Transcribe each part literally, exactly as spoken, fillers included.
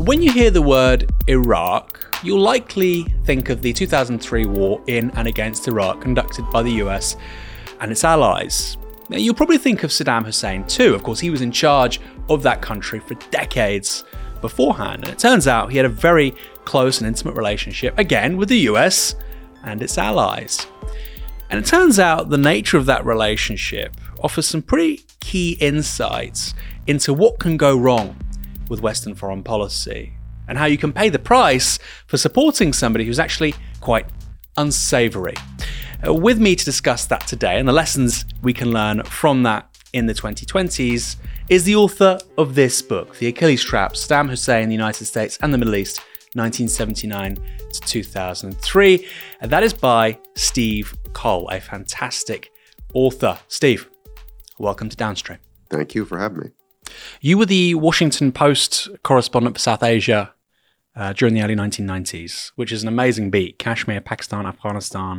When you hear the word Iraq, you'll likely think of the two thousand three war in and against Iraq conducted by the U S and its allies. Now, you'll probably think of Saddam Hussein too. Of course, he was in charge of that country for decades beforehand, and it turns out he had a very close and intimate relationship, again, with the U S and its allies. And it turns out the nature of that relationship offers some pretty key insights into what can go wrong with Western foreign policy and how you can pay the price for supporting somebody who's actually quite unsavory. Uh, with me to discuss that today and the lessons we can learn from that in the twenty twenties is the author of this book, The Achilles Trap, Saddam Hussein, the United States and the Middle East, nineteen seventy-nine to two thousand three. And that is by Steve Coll, a fantastic author. Steve, welcome to Downstream. Thank you for having me. You were the Washington Post correspondent for South Asia uh, during the early nineteen nineties, which is an amazing beat. Kashmir, Pakistan, Afghanistan.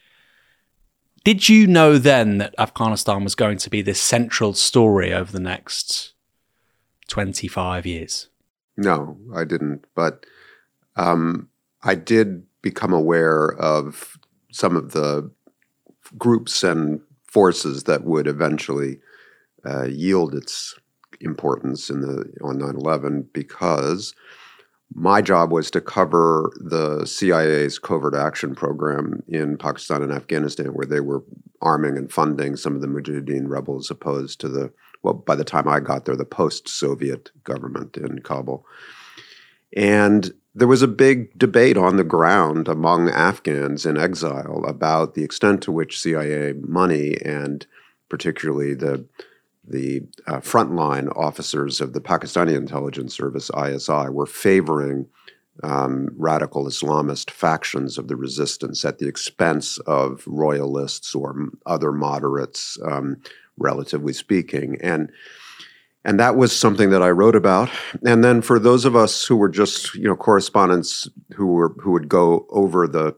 Did you know then that Afghanistan was going to be this central story over the next twenty-five years? No, I didn't. But um, I did become aware of some of the groups and forces that would eventually uh, yield its importance in the on nine eleven, because my job was to cover the C I A's covert action program in Pakistan and Afghanistan, where they were arming and funding some of the Mujahideen rebels opposed to the, well, by the time I got there, the post-Soviet government in Kabul. And there was a big debate on the ground among Afghans in exile about the extent to which C I A money, and particularly the the uh, frontline officers of the Pakistani intelligence service, I S I, were favoring um, radical Islamist factions of the resistance at the expense of royalists or m- other moderates, um, relatively speaking. And and that was something that I wrote about. And then for those of us who were just, you know, correspondents who were who would go over the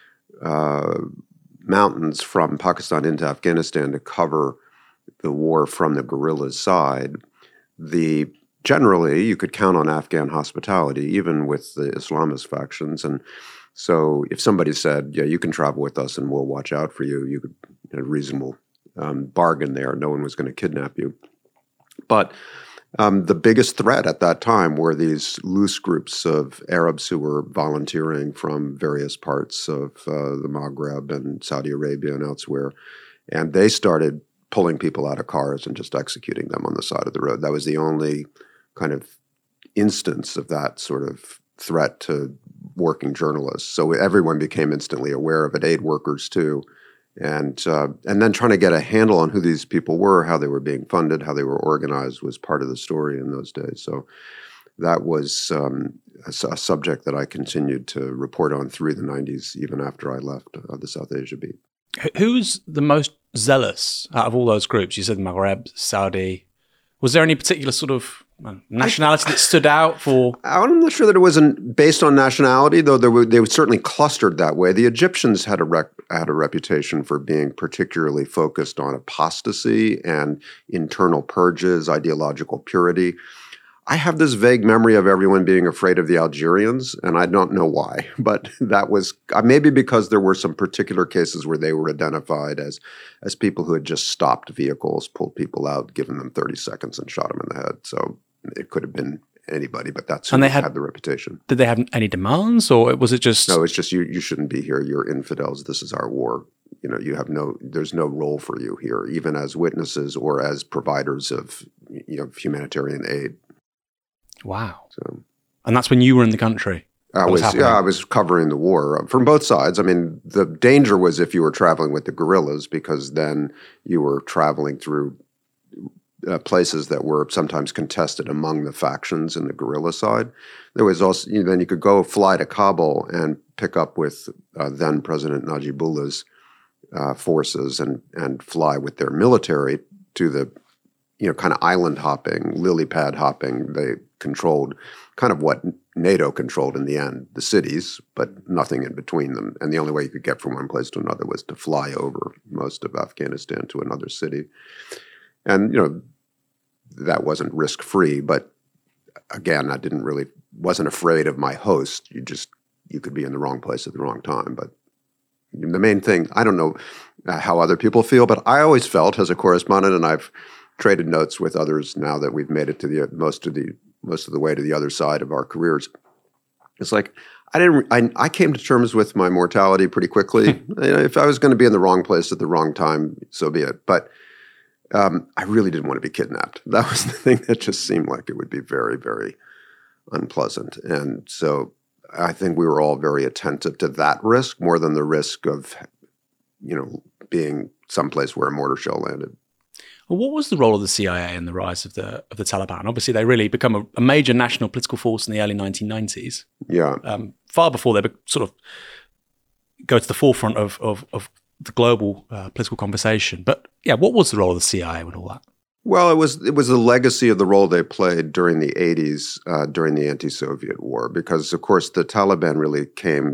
uh, mountains from Pakistan into Afghanistan to cover the war from the guerrillas' side, the generally you could count on Afghan hospitality, even with the Islamist factions. And so if somebody said, yeah, you can travel with us and we'll watch out for you, you could get a reasonable um, bargain there. No one was going to kidnap you. But um, the biggest threat at that time were these loose groups of Arabs who were volunteering from various parts of uh, the Maghreb and Saudi Arabia and elsewhere. And they started pulling people out of cars and just executing them on the side of the road. That was the only kind of instance of that sort of threat to working journalists. So everyone became instantly aware of it, aid workers too. And uh, and then trying to get a handle on who these people were, how they were being funded, how they were organized was part of the story in those days. So that was um, a, a subject that I continued to report on through the nineties, even after I left uh, the South Asia beat. Who's the most zealous out of all those groups? You said Maghreb, Saudi. Was there any particular sort of nationality that stood out for? I'm not sure that it wasn't based on nationality, though there were, they were certainly clustered that way. The Egyptians had a rec, had a reputation for being particularly focused on apostasy and internal purges, ideological purity. I have this vague memory of everyone being afraid of the Algerians, and I don't know why, but that was uh, maybe because there were some particular cases where they were identified as as people who had just stopped vehicles, pulled people out, given them thirty seconds and shot them in the head. So it could have been anybody, but that's who and they had, had the reputation. Did they have any demands, or was it just... No, it's just you you shouldn't be here. You're infidels. This is our war. You know, you have no, there's no role for you here, even as witnesses or as providers of, you know, humanitarian aid. Wow. So, and that's when you were in the country? I was, was yeah, I was covering the war from both sides. I mean, the danger was if you were traveling with the guerrillas, because then you were traveling through uh, places that were sometimes contested among the factions in the guerrilla side. There was also, you know, then you could go fly to Kabul and pick up with uh, then President Najibullah's uh, forces and and fly with their military to the, you know, kind of island hopping, lily pad hopping. They controlled kind of what NATO controlled in the end, the cities, but nothing in between them. And the only way you could get from one place to another was to fly over most of Afghanistan to another city. And, you know, that wasn't risk-free, but again, that didn't really wasn't afraid of my host. You just, you could be in the wrong place at the wrong time. But the main thing, I don't know how other people feel, but I always felt as a correspondent, and I've traded notes with others now that we've made it to the most of the most of the way to the other side of our careers. It's like I didn't. I, I came to terms with my mortality pretty quickly. You know, if I was going to be in the wrong place at the wrong time, so be it. But um, I really didn't want to be kidnapped. That was the thing that just seemed like it would be very, very unpleasant. And so I think we were all very attentive to that risk more than the risk of, you know, being someplace where a mortar shell landed. Well, what was the role of the C I A in the rise of the of the Taliban? Obviously, they really become a, a major national political force in the early nineteen nineties. Yeah, um, far before they be, sort of go to the forefront of of, of the global uh, political conversation. But yeah, what was the role of the C I A with all that? Well, it was it was the legacy of the role they played during the eighties, uh, during the anti-Soviet war, because of course the Taliban really came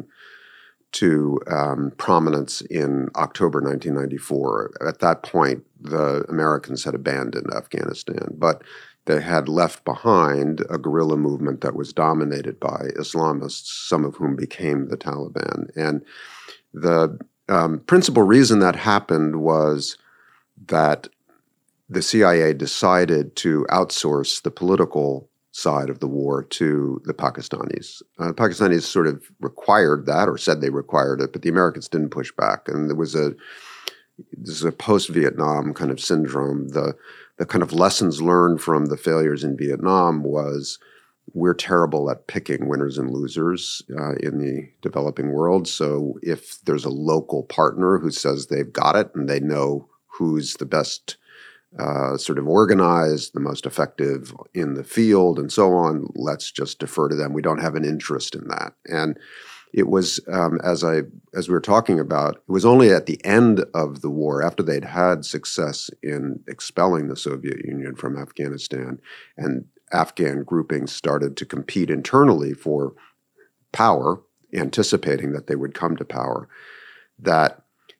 to um, prominence in October nineteen ninety-four. At that point, the Americans had abandoned Afghanistan, but they had left behind a guerrilla movement that was dominated by Islamists, some of whom became the Taliban. And the um, principal reason that happened was that the C I A decided to outsource the political side of the war to the Pakistanis. Uh, the Pakistanis sort of required that, or said they required it, but the Americans didn't push back. And there was a this is a post-Vietnam kind of syndrome. The the kind of lessons learned from the failures in Vietnam was we're terrible at picking winners and losers uh, in the developing world. So if there's a local partner who says they've got it and they know who's the best Uh, sort of organized, the most effective in the field, and so on, let's just defer to them. We don't have an interest in that. And it was, um, as I as we were talking about, it was only at the end of the war, after they'd had success in expelling the Soviet Union from Afghanistan, and Afghan groupings started to compete internally for power, anticipating that they would come to power, that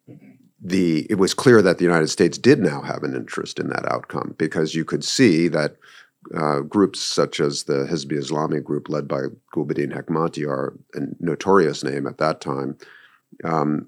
The, it was clear that the United States did now have an interest in that outcome, because you could see that uh, groups such as the Hizb Islami group led by Gulbuddin Hekmatyar, a notorious name at that time, um,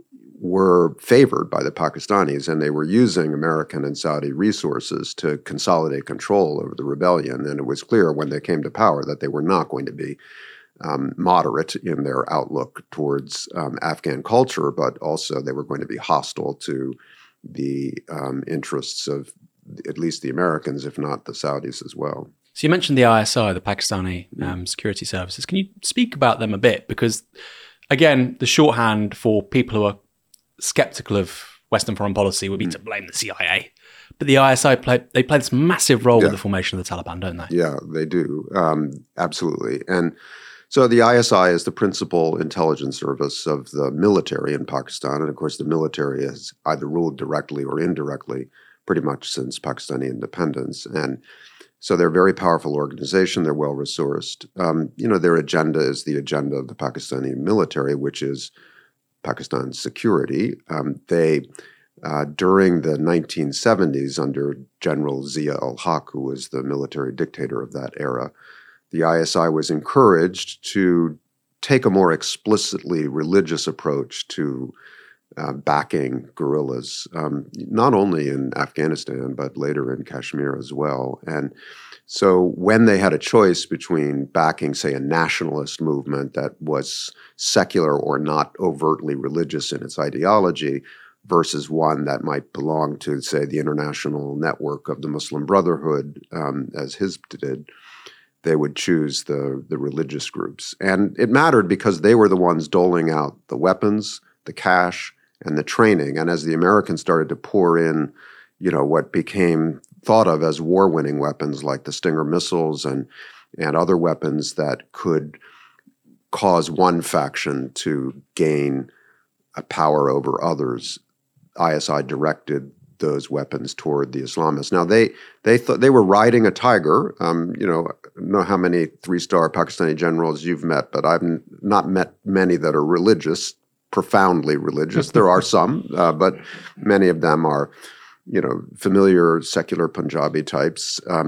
were favored by the Pakistanis, and they were using American and Saudi resources to consolidate control over the rebellion. And it was clear when they came to power that they were not going to be Um, moderate in their outlook towards um, Afghan culture, but also they were going to be hostile to the um, interests of at least the Americans, if not the Saudis as well. So you mentioned the I S I, the Pakistani um, security services. Can you speak about them a bit? Because, again, the shorthand for people who are skeptical of Western foreign policy would be mm. to blame the C I A. But the I S I, play, they play this massive role yeah. with the formation of the Taliban, don't they? Yeah, they do. Um, absolutely. And so the I S I is the principal intelligence service of the military in Pakistan. And of course, the military has either ruled directly or indirectly pretty much since Pakistani independence. And so they're a very powerful organization. They're well-resourced. Um, you know, their agenda is the agenda of the Pakistani military, which is Pakistan's security. Um, they, uh, during the nineteen seventies, under General Zia-ul-Haq, who was the military dictator of that era, the I S I was encouraged to take a more explicitly religious approach to uh, backing guerrillas, um, not only in Afghanistan, but later in Kashmir as well. And so when they had a choice between backing, say, a nationalist movement that was secular or not overtly religious in its ideology versus one that might belong to, say, the international network of the Muslim Brotherhood, um, as Hizb did, they would choose the, the religious groups. And it mattered because they were the ones doling out the weapons, the cash, and the training. And as the Americans started to pour in, you know, what became thought of as war-winning weapons like the Stinger missiles and, and other weapons that could cause one faction to gain a power over others, I S I directed those weapons toward the Islamists. Now, they they thought they were riding a tiger. Um, you know, I don't know how many three-star Pakistani generals you've met, but I've n- not met many that are religious, profoundly religious. There are some, uh, but many of them are, you know, familiar secular Punjabi types. Um,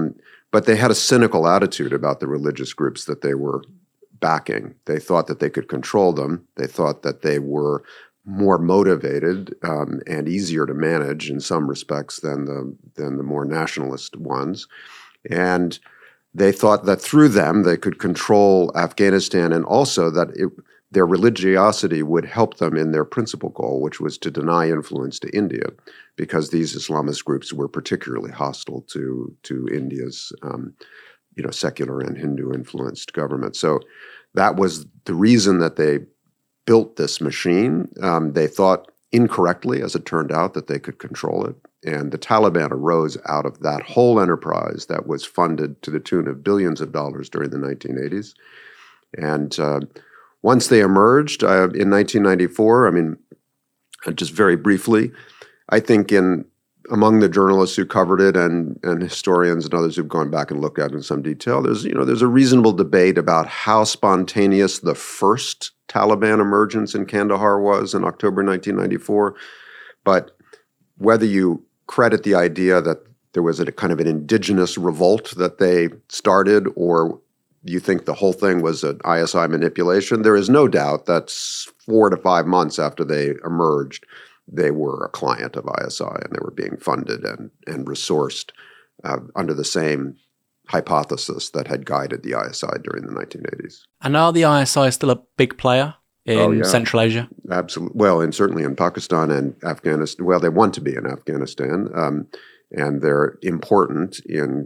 but they had a cynical attitude about the religious groups that they were backing. They thought that they could control them. They thought that they were more motivated um, and easier to manage in some respects than the than the more nationalist ones. And they thought that through them they could control Afghanistan, and also that it, their religiosity would help them in their principal goal, which was to deny influence to India, because these Islamist groups were particularly hostile to to India's um, you know secular and Hindu-influenced government. So that was the reason that they built this machine. Um, they thought incorrectly, as it turned out, that they could control it. And the Taliban arose out of that whole enterprise that was funded to the tune of billions of dollars during the nineteen eighties. And uh, once they emerged uh, in nineteen ninety-four, I mean, just very briefly, I think in among the journalists who covered it and, and historians and others who've gone back and looked at it in some detail, there's, you know, there's a reasonable debate about how spontaneous the first Taliban emergence in Kandahar was in October nineteen ninety-four. But whether you credit the idea that there was a kind of an indigenous revolt that they started, or you think the whole thing was an I S I manipulation, there is no doubt that four to five months after they emerged, they were a client of I S I, and they were being funded and, and resourced uh, under the same hypothesis that had guided the I S I during the nineteen eighties. And are the I S I still a big player in oh, yeah. Central Asia? Absolutely. Well, and certainly in Pakistan and Afghanistan. Well, they want to be in Afghanistan, um, and they're important in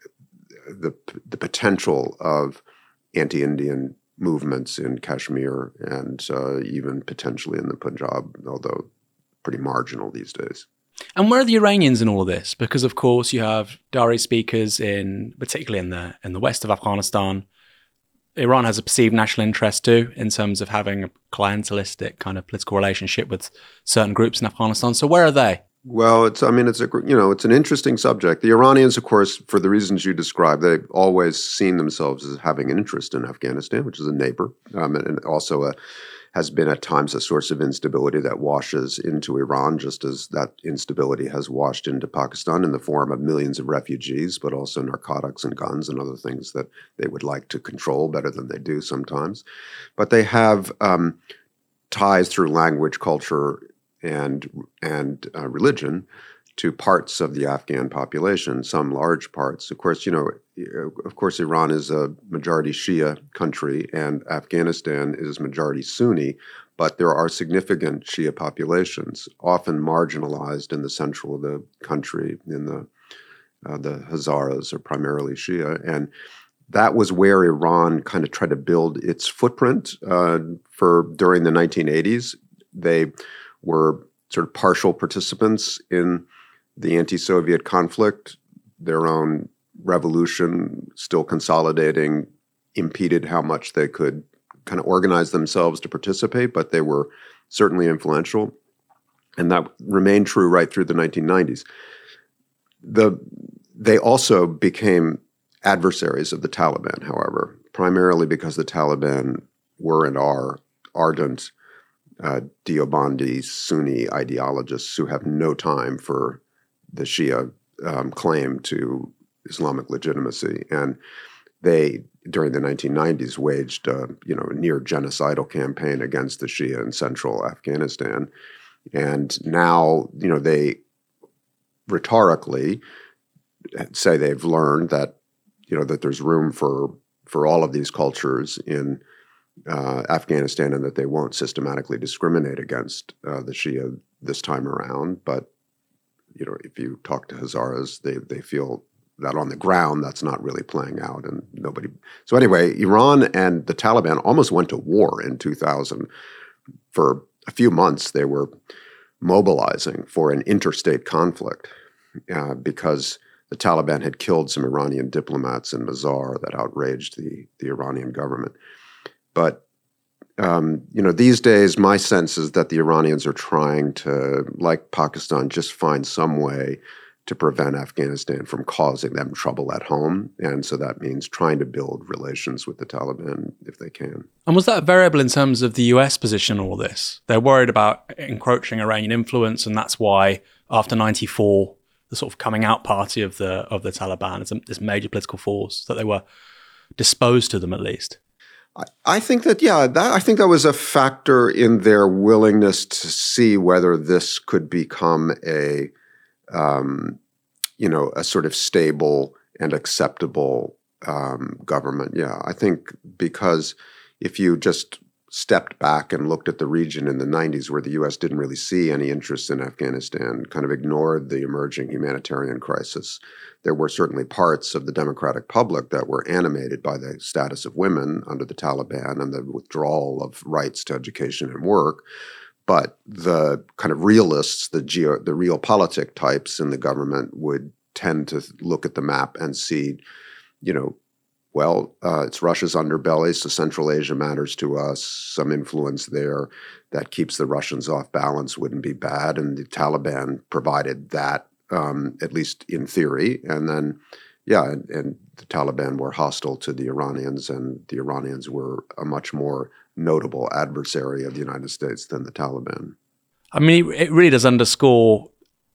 the the potential of anti-Indian movements in Kashmir and uh, even potentially in the Punjab, although pretty marginal these days. And where are the Iranians in all of this? Because, of course, you have Dari speakers in, particularly in the in the west of Afghanistan. Iran has a perceived national interest too, in terms of having a clientelistic kind of political relationship with certain groups in Afghanistan. So where are they? Well, it's, I mean, it's a, you know, it's an interesting subject. The Iranians, of course, for the reasons you described, they've always seen themselves as having an interest in Afghanistan, which is a neighbor, um, and also a, has been at times a source of instability that washes into Iran, just as that instability has washed into Pakistan in the form of millions of refugees, but also narcotics and guns and other things that they would like to control better than they do sometimes. But they have um, ties through language, culture, and and uh, religion to parts of the Afghan population, some large parts. Of course, you know, of course, Iran is a majority Shia country and Afghanistan is majority Sunni, but there are significant Shia populations, often marginalized in the central of the country. In the uh, the Hazaras are primarily Shia, and that was where Iran kind of tried to build its footprint uh, for during the nineteen eighties. They were sort of partial participants in the anti-Soviet conflict. Their own revolution, still consolidating, impeded how much they could kind of organize themselves to participate, but they were certainly influential. And that remained true right through the nineteen nineties. The, they also became adversaries of the Taliban, however, primarily because the Taliban were and are ardent Uh, Deobandi Sunni ideologists who have no time for the Shia um, claim to Islamic legitimacy. And they, during the nineteen nineties, waged a you know, near genocidal campaign against the Shia in central Afghanistan. And now, you know, they rhetorically say they've learned that, you know, that there's room for, for all of these cultures in Uh, Afghanistan, and that they won't systematically discriminate against uh, the Shia this time around. But, you know, if you talk to Hazaras, they they feel that on the ground that's not really playing out, and nobody. So anyway, Iran and the Taliban almost went to war in two thousand. For a few months, they were mobilizing for an interstate conflict uh, because the Taliban had killed some Iranian diplomats in Mazar that outraged the the Iranian government. But, um, you know, these days, my sense is that the Iranians are trying to, like Pakistan, just find some way to prevent Afghanistan from causing them trouble at home. And so that means trying to build relations with the Taliban if they can. And was that a variable in terms of the U S position on all this? They're worried about encroaching Iranian influence, and that's why after ninety-four, the sort of coming out party of the of the Taliban as a, this major political force, that they were disposed to them at least? I, I think that, yeah, that, I think that was a factor in their willingness to see whether this could become a, um, you know, a sort of stable and acceptable um, government. Yeah, I think because if you just stepped back and looked at the region in the nineties where the U S didn't really see any interest in Afghanistan, kind of ignored the emerging humanitarian crisis, there were certainly parts of the democratic public that were animated by the status of women under the Taliban and the withdrawal of rights to education and work. But the kind of realists, the geo, the realpolitik types in the government would tend to look at the map and see, you know, well, uh, it's Russia's underbelly, so Central Asia matters to us. Some influence there that keeps the Russians off balance wouldn't be bad. And the Taliban provided that, um, at least in theory. And then, yeah, and, and the Taliban were hostile to the Iranians, and the Iranians were a much more notable adversary of the United States than the Taliban. I mean, it really does underscore,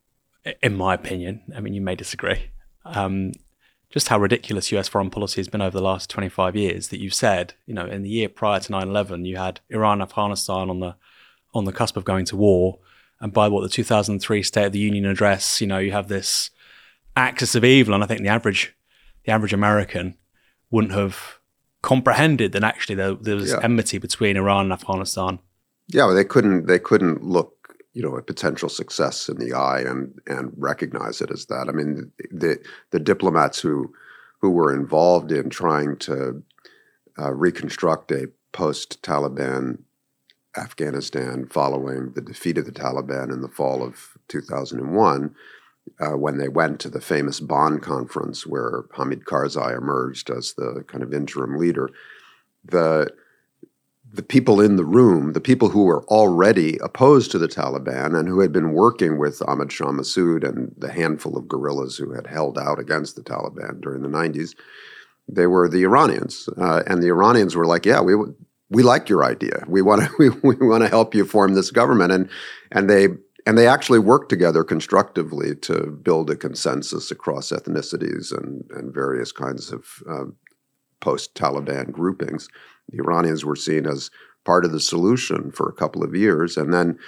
in my opinion, I mean, you may disagree, um, just how ridiculous U S foreign policy has been over the last twenty-five years, that you've said, you know, in the year prior to nine eleven, you had Iran and Afghanistan on the on the cusp of going to war. And by what, the two thousand three State of the Union address, you know, you have this axis of evil. And I think the average the average American wouldn't have comprehended that actually there, there was yeah. enmity between Iran and Afghanistan. Yeah, well, they couldn't they couldn't look, you know, a potential success in the eye and and recognize it as that. I mean, the the diplomats who who were involved in trying to uh, reconstruct a post-Taliban Afghanistan following the defeat of the Taliban in the fall of two thousand one, uh, when they went to the famous Bonn conference where Hamid Karzai emerged as the kind of interim leader, the the people in the room, the people who were already opposed to the Taliban and who had been working with Ahmad Shah Massoud and the handful of guerrillas who had held out against the Taliban during the nineties, they were the Iranians. Uh, and the Iranians were like, yeah, we we like your idea. We want to we, we want to help you form this government. And and they and they actually worked together constructively to build a consensus across ethnicities and, and various kinds of uh, post-Taliban groupings. The Iranians were seen as part of the solution for a couple of years, and then,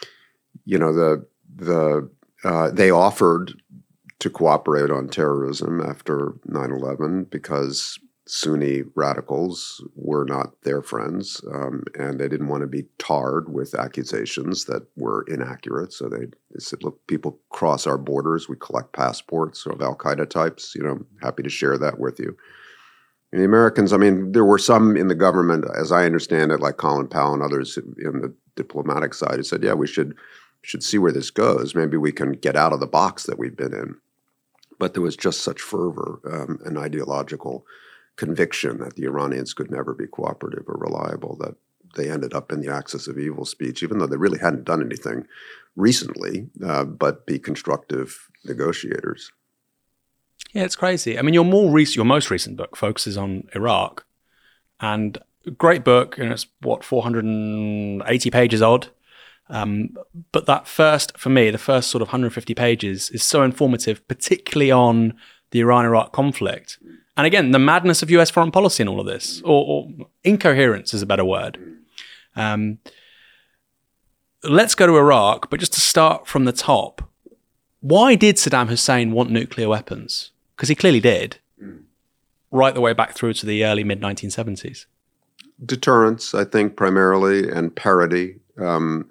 you know, the the uh, they offered to cooperate on terrorism after nine eleven because Sunni radicals were not their friends, um, and they didn't want to be tarred with accusations that were inaccurate. So they, they said, "Look, people cross our borders. We collect passports of Al Qaeda types. You know, happy to share that with you." And the Americans, I mean, there were some in the government, as I understand it, like Colin Powell and others in the diplomatic side, who said, yeah, we should should see where this goes. Maybe we can get out of the box that we've been in. But there was just such fervor, um, an ideological conviction that the Iranians could never be cooperative or reliable, that they ended up in the axis of evil speech, even though they really hadn't done anything recently, uh, but be constructive negotiators. Yeah, it's crazy. I mean, your more recent, your most recent book focuses on Iraq, and great book, and it's what four hundred eighty pages odd. Um, but that first, for me, the first sort of one hundred fifty pages is so informative, particularly on the Iran-Iraq conflict, and again, the madness of U S foreign policy in all of this, or, or incoherence is a better word. Um, let's go to Iraq, but just to start from the top, why did Saddam Hussein want nuclear weapons? Because he clearly did, mm. right the way back through to the early mid nineteen seventies. Deterrence, I think, primarily, and parity. Um,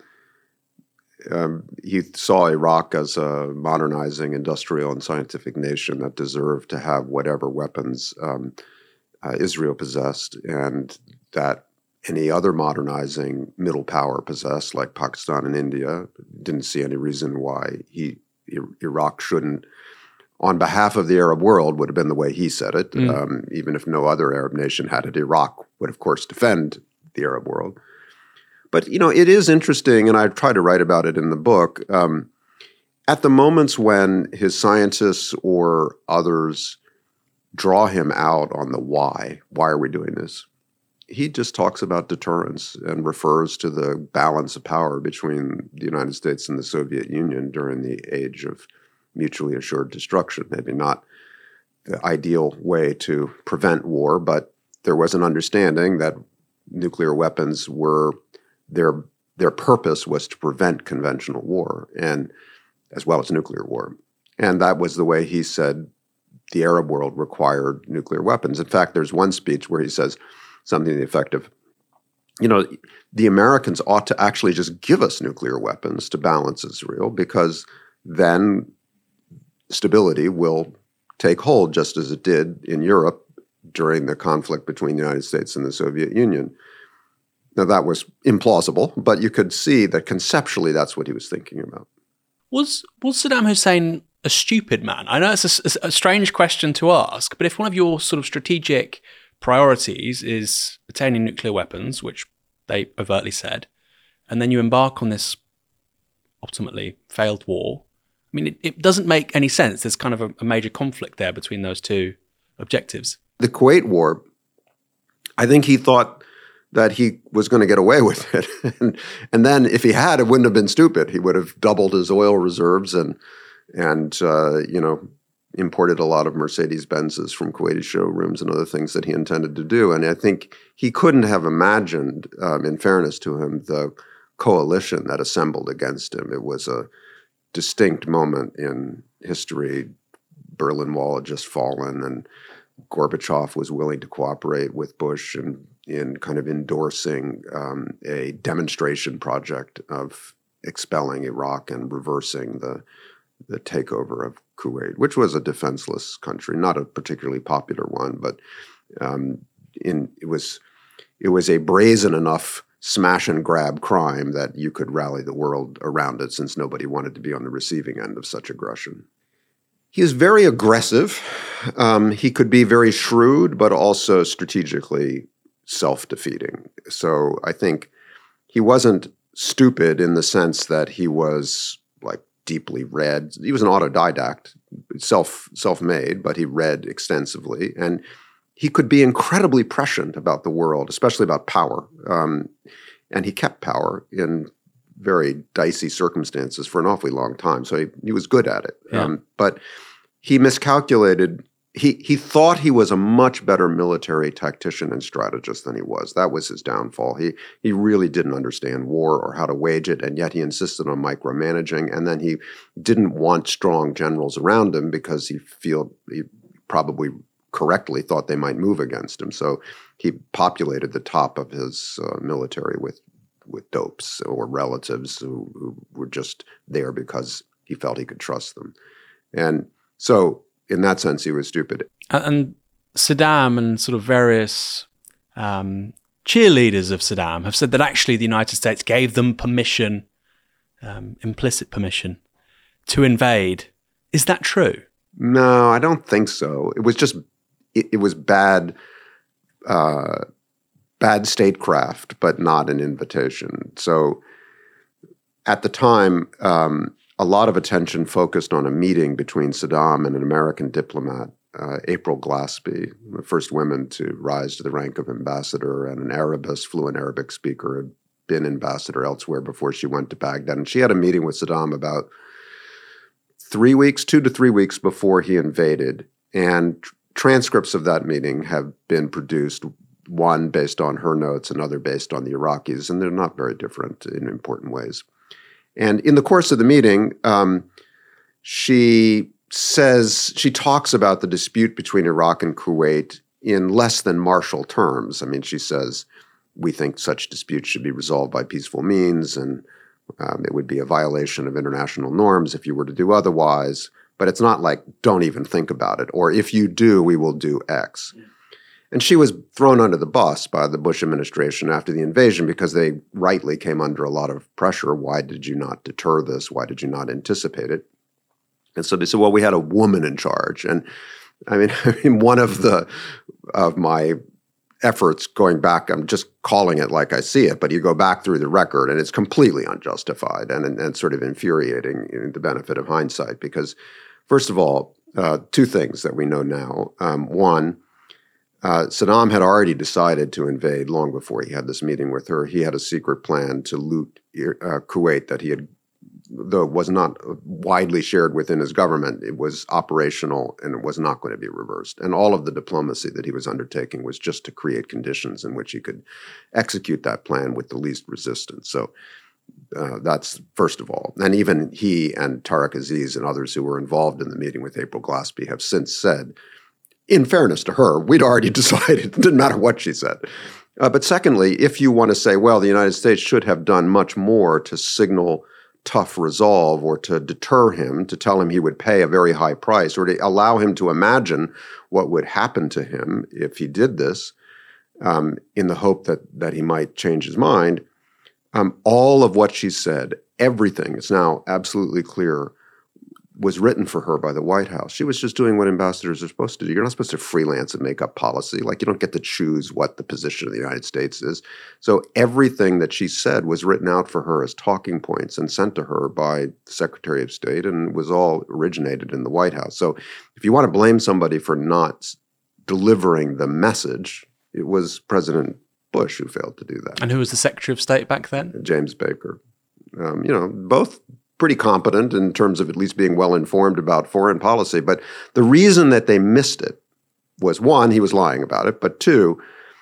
um, he saw Iraq as a modernizing industrial and scientific nation that deserved to have whatever weapons um, uh, Israel possessed, and that any other modernizing middle power possessed, like Pakistan and India, didn't see any reason why he Iraq shouldn't, on behalf of the Arab world, would have been the way he said it. Mm. Um, even if no other Arab nation had it, Iraq would, of course, defend the Arab world. But, you know, it is interesting, and I try to write about it in the book, um, at the moments when his scientists or others draw him out on the why, why are we doing this? He just talks about deterrence and refers to the balance of power between the United States and the Soviet Union during the age of mutually assured destruction. Maybe not the ideal way to prevent war, but there was an understanding that nuclear weapons were their their purpose was to prevent conventional war, and as well as nuclear war. And that was the way he said the Arab world required nuclear weapons. In fact, there's one speech where he says something to the effect of, you know, the Americans ought to actually just give us nuclear weapons to balance Israel, because then stability will take hold, just as it did in Europe during the conflict between the United States and the Soviet Union. Now, that was implausible, but you could see that conceptually that's what he was thinking about. Was was Saddam Hussein a stupid man? I know it's a, a strange question to ask, but if one of your sort of strategic priorities is attaining nuclear weapons, which they overtly said, and then you embark on this ultimately failed war, I mean, it, it doesn't make any sense. There's kind of a, a major conflict there between those two objectives. The Kuwait War, I think he thought that he was going to get away with it. and, and then if he had, it wouldn't have been stupid. He would have doubled his oil reserves and, and uh, you know, imported a lot of Mercedes-Benzes from Kuwaiti showrooms and other things that he intended to do. And I think he couldn't have imagined, um, in fairness to him, the coalition that assembled against him. It was a distinct moment in history. Berlin Wall had just fallen, and Gorbachev was willing to cooperate with Bush in, in kind of endorsing um, a demonstration project of expelling Iraq and reversing the the takeover of Kuwait, which was a defenseless country, not a particularly popular one, but um, in it was it was a brazen enough smash and grab crime that you could rally the world around it, since nobody wanted to be on the receiving end of such aggression. He is very aggressive. Um, he could be very shrewd, but also strategically self-defeating. So I think he wasn't stupid in the sense that he was like deeply read. He was an autodidact, self self-made, but he read extensively, and he could be incredibly prescient about the world, especially about power. Um, and he kept power in very dicey circumstances for an awfully long time. So he, he was good at it. Yeah. Um, but he miscalculated. He he thought he was a much better military tactician and strategist than he was. That was his downfall. He he really didn't understand war or how to wage it, and yet he insisted on micromanaging. And then he didn't want strong generals around him because he feel he probably correctly thought they might move against him. So he populated the top of his uh, military with with dopes or relatives who, who were just there because he felt he could trust them. And so in that sense, he was stupid. And Saddam and sort of various um, cheerleaders of Saddam have said that actually the United States gave them permission, um, implicit permission, to invade. Is that true? No, I don't think so. It was just, it, it was bad, uh, bad statecraft, but not an invitation. So at the time, um, a lot of attention focused on a meeting between Saddam and an American diplomat, uh, April Glaspie, the first woman to rise to the rank of ambassador, and an Arabist, fluent Arabic speaker, had been ambassador elsewhere before she went to Baghdad. And she had a meeting with Saddam about three weeks, two to three weeks before he invaded. And tr- transcripts of that meeting have been produced, one based on her notes, another based on the Iraqis, and they're not very different in important ways. And in the course of the meeting, um, she says, she talks about the dispute between Iraq and Kuwait in less than martial terms. I mean, she says, we think such disputes should be resolved by peaceful means, and um, it would be a violation of international norms if you were to do otherwise. But it's not like, don't even think about it, or if you do, we will do X. Yeah. And she was thrown under the bus by the Bush administration after the invasion because they rightly came under a lot of pressure. Why did you not deter this? Why did you not anticipate it? And so they said, well, we had a woman in charge. And I mean, I mean one of the of my efforts going back, I'm just calling it like I see it, but you go back through the record and it's completely unjustified and, and, and sort of infuriating in the benefit of hindsight. Because first of all, uh, two things that we know now. Um, one, Uh, Saddam had already decided to invade long before he had this meeting with her. He had a secret plan to loot uh, Kuwait that he had though it was not widely shared within his government, it was operational and it was not going to be reversed. And all of the diplomacy that he was undertaking was just to create conditions in which he could execute that plan with the least resistance. So uh, that's first of all. And even he and Tariq Aziz and others who were involved in the meeting with April Glaspie have since said, in fairness to her, we'd already decided, it didn't matter what she said. Uh, but secondly, if you want to say, well, the United States should have done much more to signal tough resolve or to deter him, to tell him he would pay a very high price, or to allow him to imagine what would happen to him if he did this, um, in the hope that that he might change his mind, um, all of what she said, everything is now absolutely clear, was written for her by the White House. She was just doing what ambassadors are supposed to do. You're not supposed to freelance and make up policy. Like, you don't get to choose what the position of the United States is. So everything that she said was written out for her as talking points and sent to her by the Secretary of State, and was all originated in the White House. So if you want to blame somebody for not delivering the message, it was President Bush who failed to do that. And who was the Secretary of State back then? James Baker. Um, you know, both pretty competent in terms of at least being well-informed about foreign policy. But the reason that they missed it was, one, he was lying about it, but two,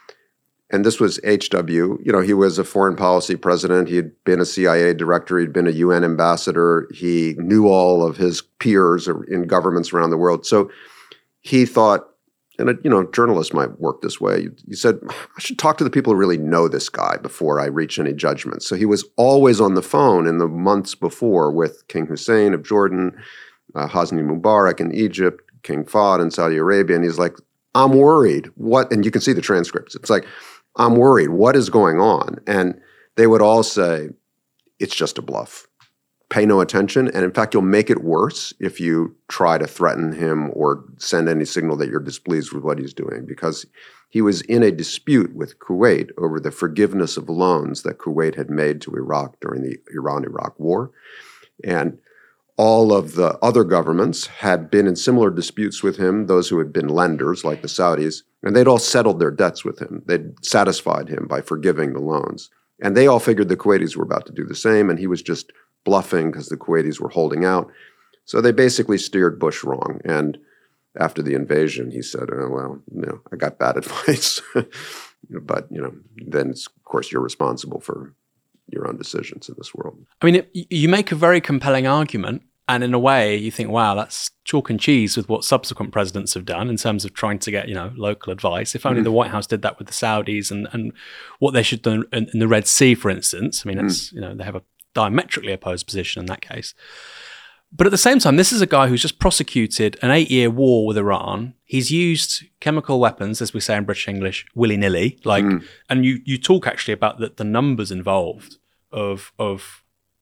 and this was H W, you know, he was a foreign policy president. He had been a C I A director. He'd been a U N ambassador. He knew all of his peers in governments around the world. So he thought, and, a, you know, journalists might work this way. He said, I should talk to the people who really know this guy before I reach any judgments. So he was always on the phone in the months before with King Hussein of Jordan, uh, Hosni Mubarak in Egypt, King Fahd in Saudi Arabia. And he's like, I'm worried. What? And you can see the transcripts. It's like, I'm worried. What is going on? And they would all say, it's just a bluff. Pay no attention. And in fact, you'll make it worse if you try to threaten him or send any signal that you're displeased with what he's doing, because he was in a dispute with Kuwait over the forgiveness of loans that Kuwait had made to Iraq during the Iran-Iraq war. And all of the other governments had been in similar disputes with him, those who had been lenders like the Saudis, and they'd all settled their debts with him. They'd satisfied him by forgiving the loans. And they all figured the Kuwaitis were about to do the same, and he was just bluffing because the Kuwaitis were holding out. So they basically steered Bush wrong. And after the invasion, he said, oh, well, you know, I got bad advice. But, you know, then, it's, of course, you're responsible for your own decisions in this world. I mean, it, you make a very compelling argument. And in a way, you think, wow, that's chalk and cheese with what subsequent presidents have done in terms of trying to get, you know, local advice. If only mm. the White House did that with the Saudis and, and what they should do in, in the Red Sea, for instance. I mean, it's, mm. you know, they have a diametrically opposed position in that case. But at the same time, this is a guy who's just prosecuted an eight-year war with Iran. He's used chemical weapons, as we say in British English, willy-nilly. Like, mm. and you you talk actually about the, the numbers involved of of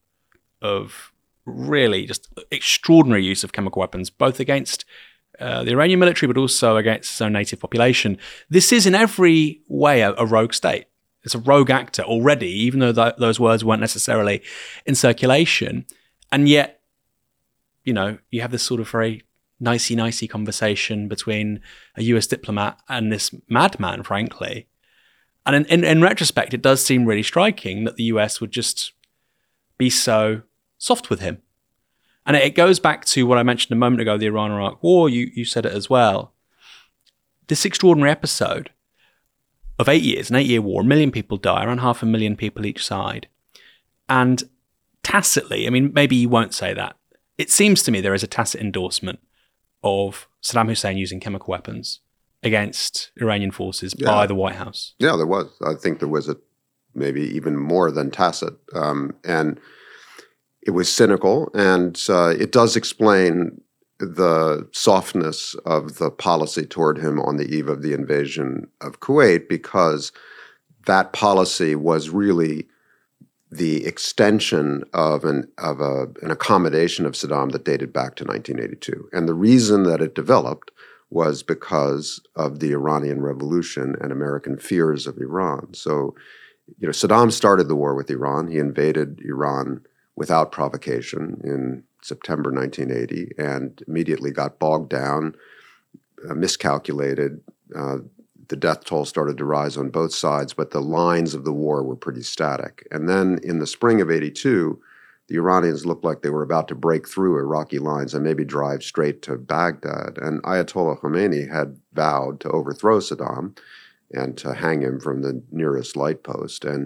of really just extraordinary use of chemical weapons, both against uh, the Iranian military, but also against its own native population. This is in every way a, a rogue state. It's a rogue actor already, even though th- those words weren't necessarily in circulation. And yet, you know, you have this sort of very nicey-nicey conversation between a U S diplomat and this madman, frankly. And in, in, in retrospect, it does seem really striking that the U S would just be so soft with him. And it, it goes back to what I mentioned a moment ago, the Iran-Iraq war. You, you said it as well. This extraordinary episode of eight years, an eight-year war, a million people die, around half a million people each side. And tacitly, I mean, maybe you won't say that. It seems to me there is a tacit endorsement of Saddam Hussein using chemical weapons against Iranian forces yeah. by the White House. Yeah, there was. I think there was a maybe even more than tacit. Um, and it was cynical, and uh, it does explain the softness of the policy toward him on the eve of the invasion of Kuwait, because that policy was really the extension of an of a, an accommodation of Saddam that dated back to nineteen eighty-two. And the reason that it developed was because of the Iranian Revolution and American fears of Iran. So, you know, Saddam started the war with Iran. He invaded Iran without provocation in September nineteen eighty, and immediately got bogged down, uh, miscalculated. Uh, the death toll started to rise on both sides, but the lines of the war were pretty static. And then in the spring of eighty-two, the Iranians looked like they were about to break through Iraqi lines and maybe drive straight to Baghdad. And Ayatollah Khomeini had vowed to overthrow Saddam and to hang him from the nearest light post. And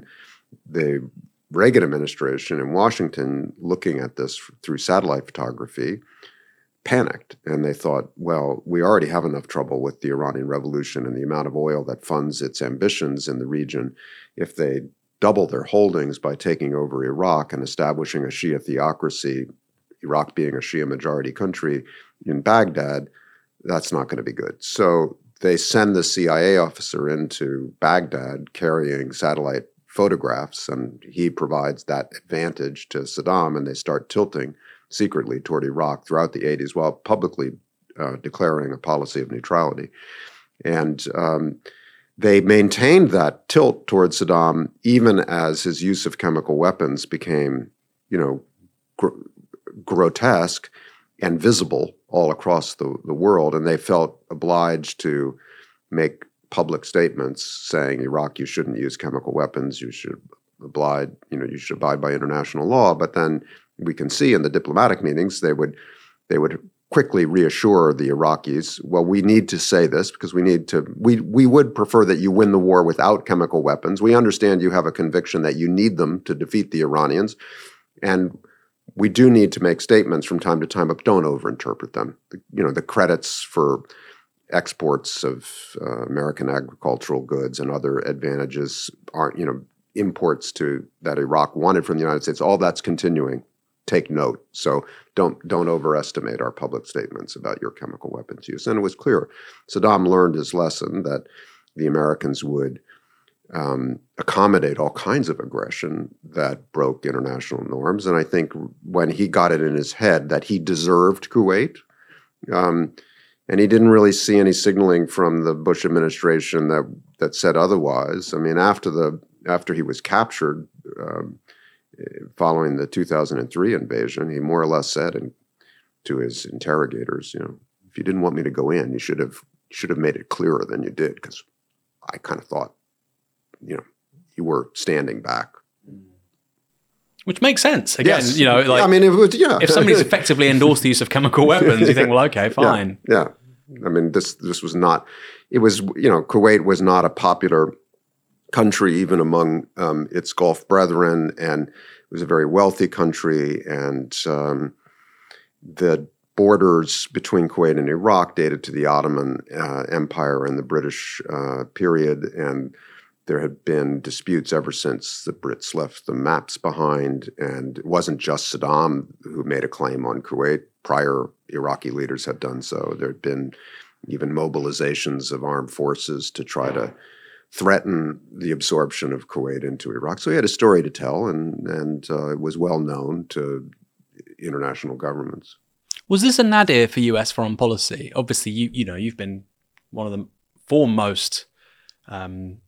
the Reagan administration in Washington, looking at this through satellite photography, panicked. And they thought, well, we already have enough trouble with the Iranian Revolution and the amount of oil that funds its ambitions in the region. If they double their holdings by taking over Iraq and establishing a Shia theocracy, Iraq being a Shia majority country in Baghdad, that's not going to be good. So they send the C I A officer into Baghdad carrying satellite photographs, and he provides that advantage to Saddam, and they start tilting secretly toward Iraq throughout the eighties while publicly uh, declaring a policy of neutrality. And um, they maintained that tilt towards Saddam even as his use of chemical weapons became, you know, gr- grotesque and visible all across the, the world. And they felt obliged to make public statements saying, Iraq, you shouldn't use chemical weapons. You should abide, you know, you should abide by international law. But then we can see in the diplomatic meetings, they would, they would quickly reassure the Iraqis, well, we need to say this because we need to, we, we would prefer that you win the war without chemical weapons. We understand you have a conviction that you need them to defeat the Iranians. And we do need to make statements from time to time, but don't overinterpret them. The, you know, the credits for exports of uh, American agricultural goods and other advantages aren't, you know, imports to that Iraq wanted from the United States, all that's continuing. Take note. So don't don't overestimate our public statements about your chemical weapons use. And it was clear. Saddam learned his lesson that the Americans would um, accommodate all kinds of aggression that broke international norms. And I think when he got it in his head that he deserved Kuwait, um, and he didn't really see any signaling from the Bush administration that that said otherwise. I mean, after the after he was captured, um, following the two thousand three invasion, he more or less said in, to his interrogators, you know, if you didn't want me to go in, you should have should have made it clearer than you did, because I kind of thought, you know, you were standing back. Which makes sense. Again, yes. you know, like I mean, it was, yeah. if somebody's effectively endorsed the use of chemical weapons, you think, well, okay, fine. Yeah, yeah. I mean, this this was not. It was, you know, Kuwait was not a popular country even among um, its Gulf brethren, and it was a very wealthy country, and um, the borders between Kuwait and Iraq dated to the Ottoman uh, Empire and the British uh, period, and there had been disputes ever since the Brits left the maps behind, and it wasn't just Saddam who made a claim on Kuwait. Prior Iraqi leaders had done so. There had been even mobilizations of armed forces to try to threaten the absorption of Kuwait into Iraq. So he had a story to tell, and and uh, it was well known to international governments. Was this a nadir for U S foreign policy? Obviously, you you know you've been one of the foremost um,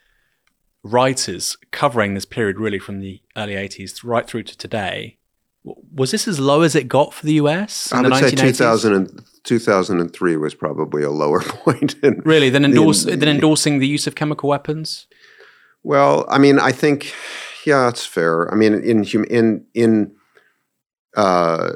writers covering this period, really from the early eighties right through to today. Was this as low as it got for the U S in I the would nineteen eighties? say two thousand, two thousand three was probably a lower point. In, really, than, endorse, in, than endorsing the use of chemical weapons? Well, I mean, I think, yeah, it's fair. I mean, in in in uh,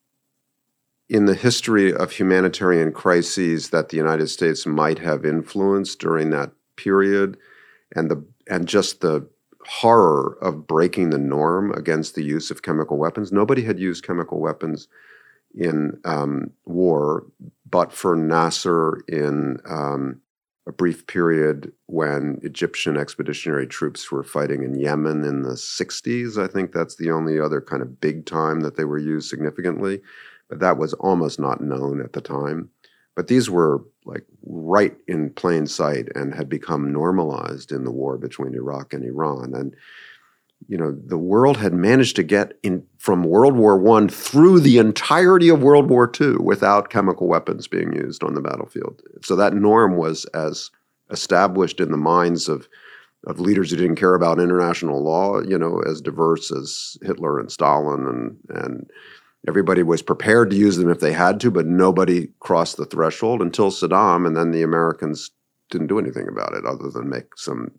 in the history of humanitarian crises that the United States might have influenced during that period, and the and just the horror of breaking the norm against the use of chemical weapons. Nobody had used chemical weapons in um, war, but for Nasser in um, a brief period when Egyptian expeditionary troops were fighting in Yemen in the sixties. I think that's the only other kind of big time that they were used significantly, but that was almost not known at the time. But these were like right in plain sight and had become normalized in the war between Iraq and Iran. And, you know, the world had managed to get in from World War One through the entirety of World War Two without chemical weapons being used on the battlefield. So that norm was as established in the minds of, of leaders who didn't care about international law, you know, as diverse as Hitler and Stalin, and and everybody was prepared to use them if they had to, but nobody crossed the threshold until Saddam, and then the Americans didn't do anything about it other than make some,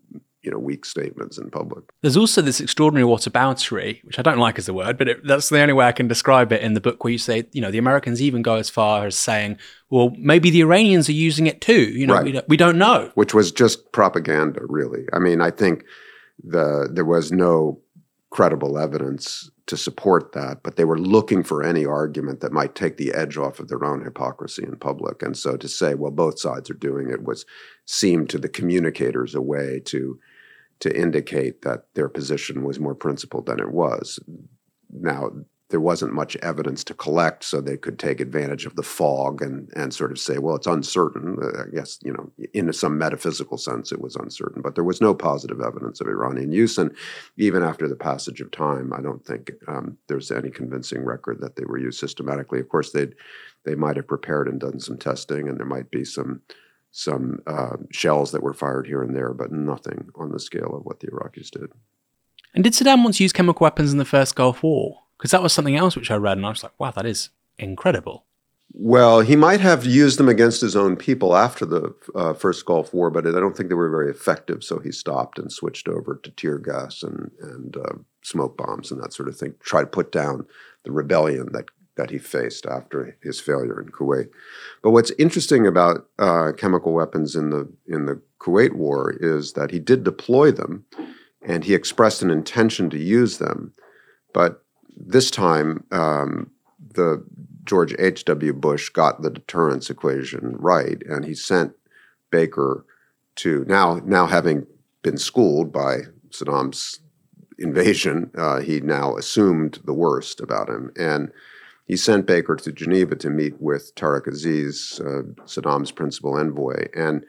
you know, weak statements in public. There's also this extraordinary whataboutery, which I don't like as a word, but it, that's the only way I can describe it in the book, where you say, you know, the Americans even go as far as saying, well, maybe the Iranians are using it too. You know, right. we, don't, we don't know. Which was just propaganda, really. I mean, I think the there was no credible evidence to support that, but they were looking for any argument that might take the edge off of their own hypocrisy in public. And so to say, well, both sides are doing it was seemed to the communicators a way to to indicate that their position was more principled than it was. Now, there wasn't much evidence to collect, so they could take advantage of the fog and and sort of say, well, it's uncertain. Uh, I guess, you know, in some metaphysical sense, it was uncertain. But there was no positive evidence of Iranian use. And even after the passage of time, I don't think um, there's any convincing record that they were used systematically. Of course, they'd, they might have prepared and done some testing, and there might be some some uh, shells that were fired here and there, but nothing on the scale of what the Iraqis did. And did Saddam once use chemical weapons in the first Gulf War? Because that was something else which I read, and I was like, wow, that is incredible. Well, he might have used them against his own people after the uh, first Gulf War, but I don't think they were very effective, so he stopped and switched over to tear gas and, and uh, smoke bombs and that sort of thing, try to put down the rebellion that that he faced after his failure in Kuwait. But what's interesting about uh, chemical weapons in the in the Kuwait War is that he did deploy them, and he expressed an intention to use them. But this time, um, the George H W. Bush got the deterrence equation right, and he sent Baker to, now, now having been schooled by Saddam's invasion, uh, he now assumed the worst about him. And he sent Baker to Geneva to meet with Tariq Aziz, uh, Saddam's principal envoy. And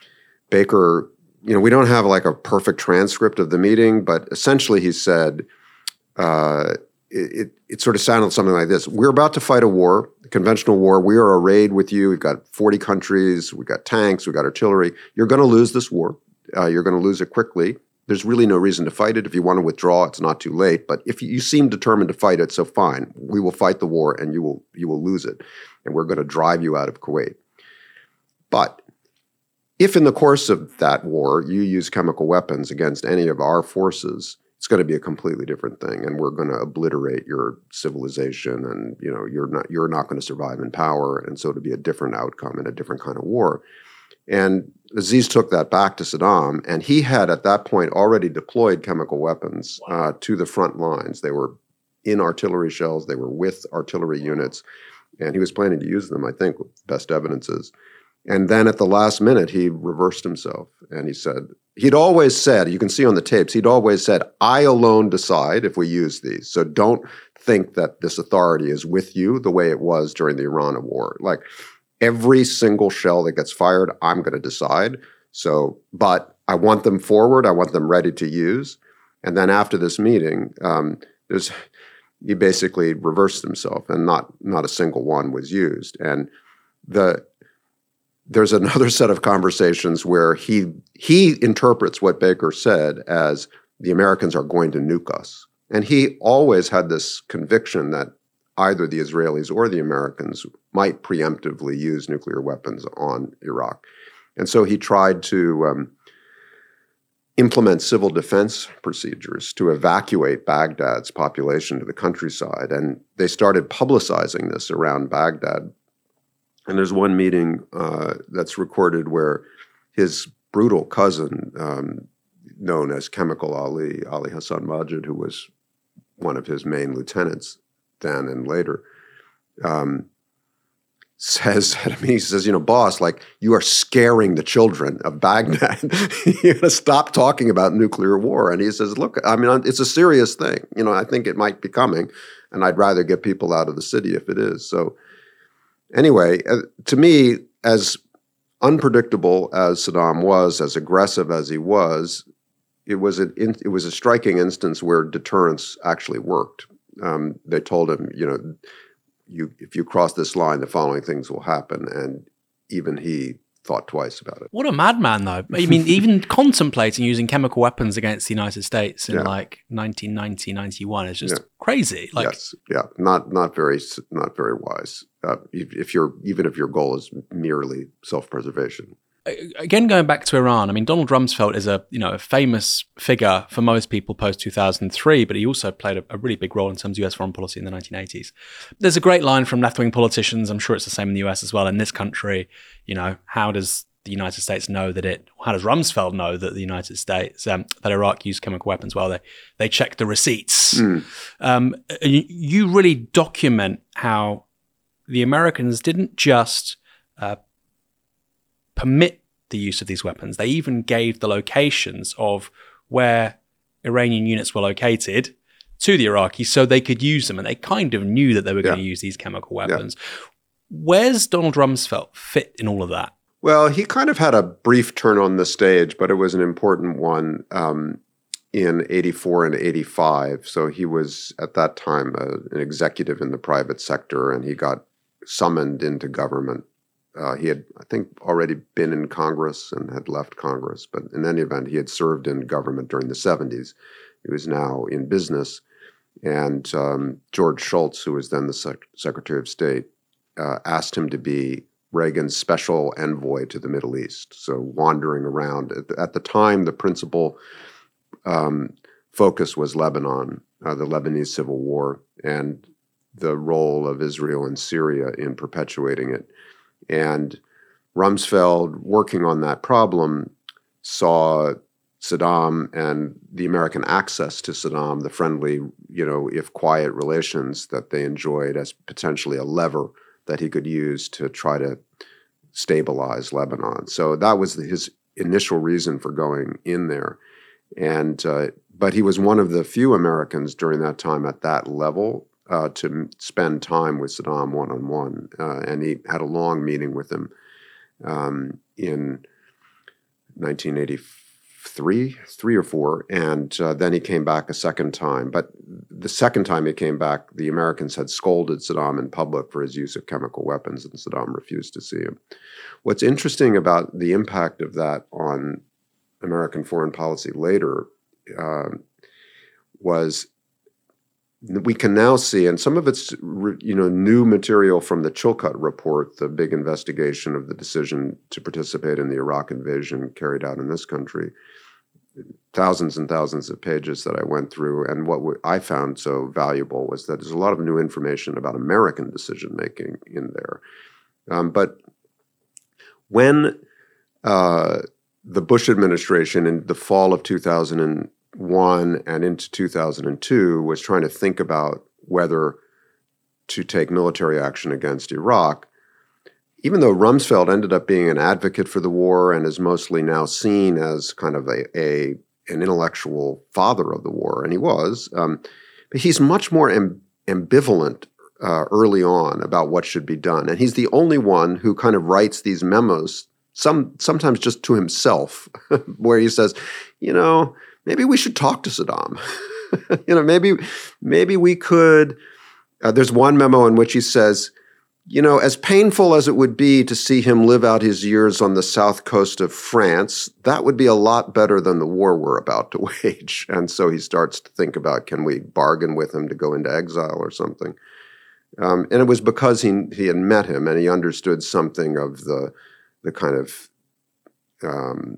Baker, you know, we don't have like a perfect transcript of the meeting, but essentially he said, uh, it, it, it sort of sounded something like this. We're about to fight a war, a conventional war. We are arrayed with you. We've got forty countries. We've got tanks. We've got artillery. You're going to lose this war. Uh, you're going to lose it quickly. There's really no reason to fight it. If you want to withdraw, it's not too late. But if you seem determined to fight it, so fine. We will fight the war, and you will you will lose it. And we're going to drive you out of Kuwait. But if in the course of that war you use chemical weapons against any of our forces, it's going to be a completely different thing, and we're going to obliterate your civilization, and you know you're not you're not going to survive in power, and so it'll be a different outcome and a different kind of war. And Aziz took that back to Saddam, and he had at that point already deployed chemical weapons uh, to the front lines. They were in artillery shells, they were with artillery units, and he was planning to use them, I think, best evidence is. And then at the last minute, he reversed himself, and he said, he'd always said, you can see on the tapes, he'd always said, I alone decide if we use these. So don't think that this authority is with you the way it was during the Iran war. Like, every single shell that gets fired, I'm going to decide. So, but I want them forward. I want them ready to use. And then after this meeting, um, there's he basically reversed himself, and not not a single one was used. And the there's another set of conversations where he he interprets what Baker said as the Americans are going to nuke us, and he always had this conviction that either the Israelis or the Americans might preemptively use nuclear weapons on Iraq. And so he tried to um, implement civil defense procedures to evacuate Baghdad's population to the countryside. And they started publicizing this around Baghdad. And there's one meeting uh, that's recorded where his brutal cousin, um, known as Chemical Ali, Ali Hassan Majid, who was one of his main lieutenants then and later, um, says, I mean, he says, you know, boss, like, you are scaring the children of Baghdad. You got to stop talking about nuclear war. And he says, look, I mean, it's a serious thing. You know, I think it might be coming, and I'd rather get people out of the city if it is. So anyway, uh, to me, as unpredictable as Saddam was, as aggressive as he was, it was an in, it was a striking instance where deterrence actually worked. Um, they told him, you know, you if you cross this line, the following things will happen. And even he thought twice about it. What a madman, though. I mean, even contemplating using chemical weapons against the United States in yeah. like nineteen ninety, ninety-one is just yeah. crazy. Like, yes, yeah, not not very not very wise. Uh, if, if you're even if your goal is merely self-preservation. Again, going back to Iran, I mean, Donald Rumsfeld is a you know a famous figure for most people post two thousand three, but he also played a, a really big role in terms of U S foreign policy in the nineteen eighties. There's a great line from left-wing politicians, I'm sure it's the same in the U S as well, in this country, you know, how does the United States know that it, how does Rumsfeld know that the United States, um, that Iraq used chemical weapons? Well, they, they checked the receipts. Mm. Um, you, you really document how the Americans didn't just uh, permit the use of these weapons. They even gave the locations of where Iranian units were located to the Iraqis so they could use them. And they kind of knew that they were yeah. going to use these chemical weapons. Yeah. Where's Donald Rumsfeld fit in all of that? Well, he kind of had a brief turn on the stage, but it was an important one um, in eighty-four and eighty-five. So he was, at that time, uh, an executive in the private sector, and he got summoned into government. Uh, he had, I think, already been in Congress and had left Congress, but in any event, he had served in government during the seventies. He was now in business, and um, George Shultz, who was then the sec- Secretary of State, uh, asked him to be Reagan's special envoy to the Middle East. So wandering around. At the, at the time, the principal um, focus was Lebanon, uh, the Lebanese Civil War, and the role of Israel and Syria in perpetuating it. And Rumsfeld, working on that problem, saw Saddam and the American access to Saddam, the friendly, you know, if quiet relations that they enjoyed, as potentially a lever that he could use to try to stabilize Lebanon. So that was his initial reason for going in there. And uh, but he was one of the few Americans during that time at that level uh, to spend time with Saddam one-on-one. Uh, and he had a long meeting with him um, in nineteen eighty-three, three or four, and uh, then he came back a second time. But the second time he came back, the Americans had scolded Saddam in public for his use of chemical weapons, and Saddam refused to see him. What's interesting about the impact of that on American foreign policy later uh, was we can now see, and some of it's you know new material from the Chilcot Report, the big investigation of the decision to participate in the Iraq invasion carried out in this country. Thousands and thousands of pages that I went through, and what w- I found so valuable was that there's a lot of new information about American decision-making in there. Um, but when uh, the Bush administration in the fall of two thousand one and into two thousand two was trying to think about whether to take military action against Iraq, even though Rumsfeld ended up being an advocate for the war and is mostly now seen as kind of a, a an intellectual father of the war, and he was, um, but he's much more amb- ambivalent uh, early on about what should be done. And he's the only one who kind of writes these memos, some sometimes just to himself, where he says, you know, maybe we should talk to Saddam. you know, maybe maybe we could. Uh, there's one memo in which he says, you know, as painful as it would be to see him live out his years on the south coast of France, that would be a lot better than the war we're about to wage. And so he starts to think about, can we bargain with him to go into exile or something? Um, and it was because he he had met him and he understood something of the the kind of um,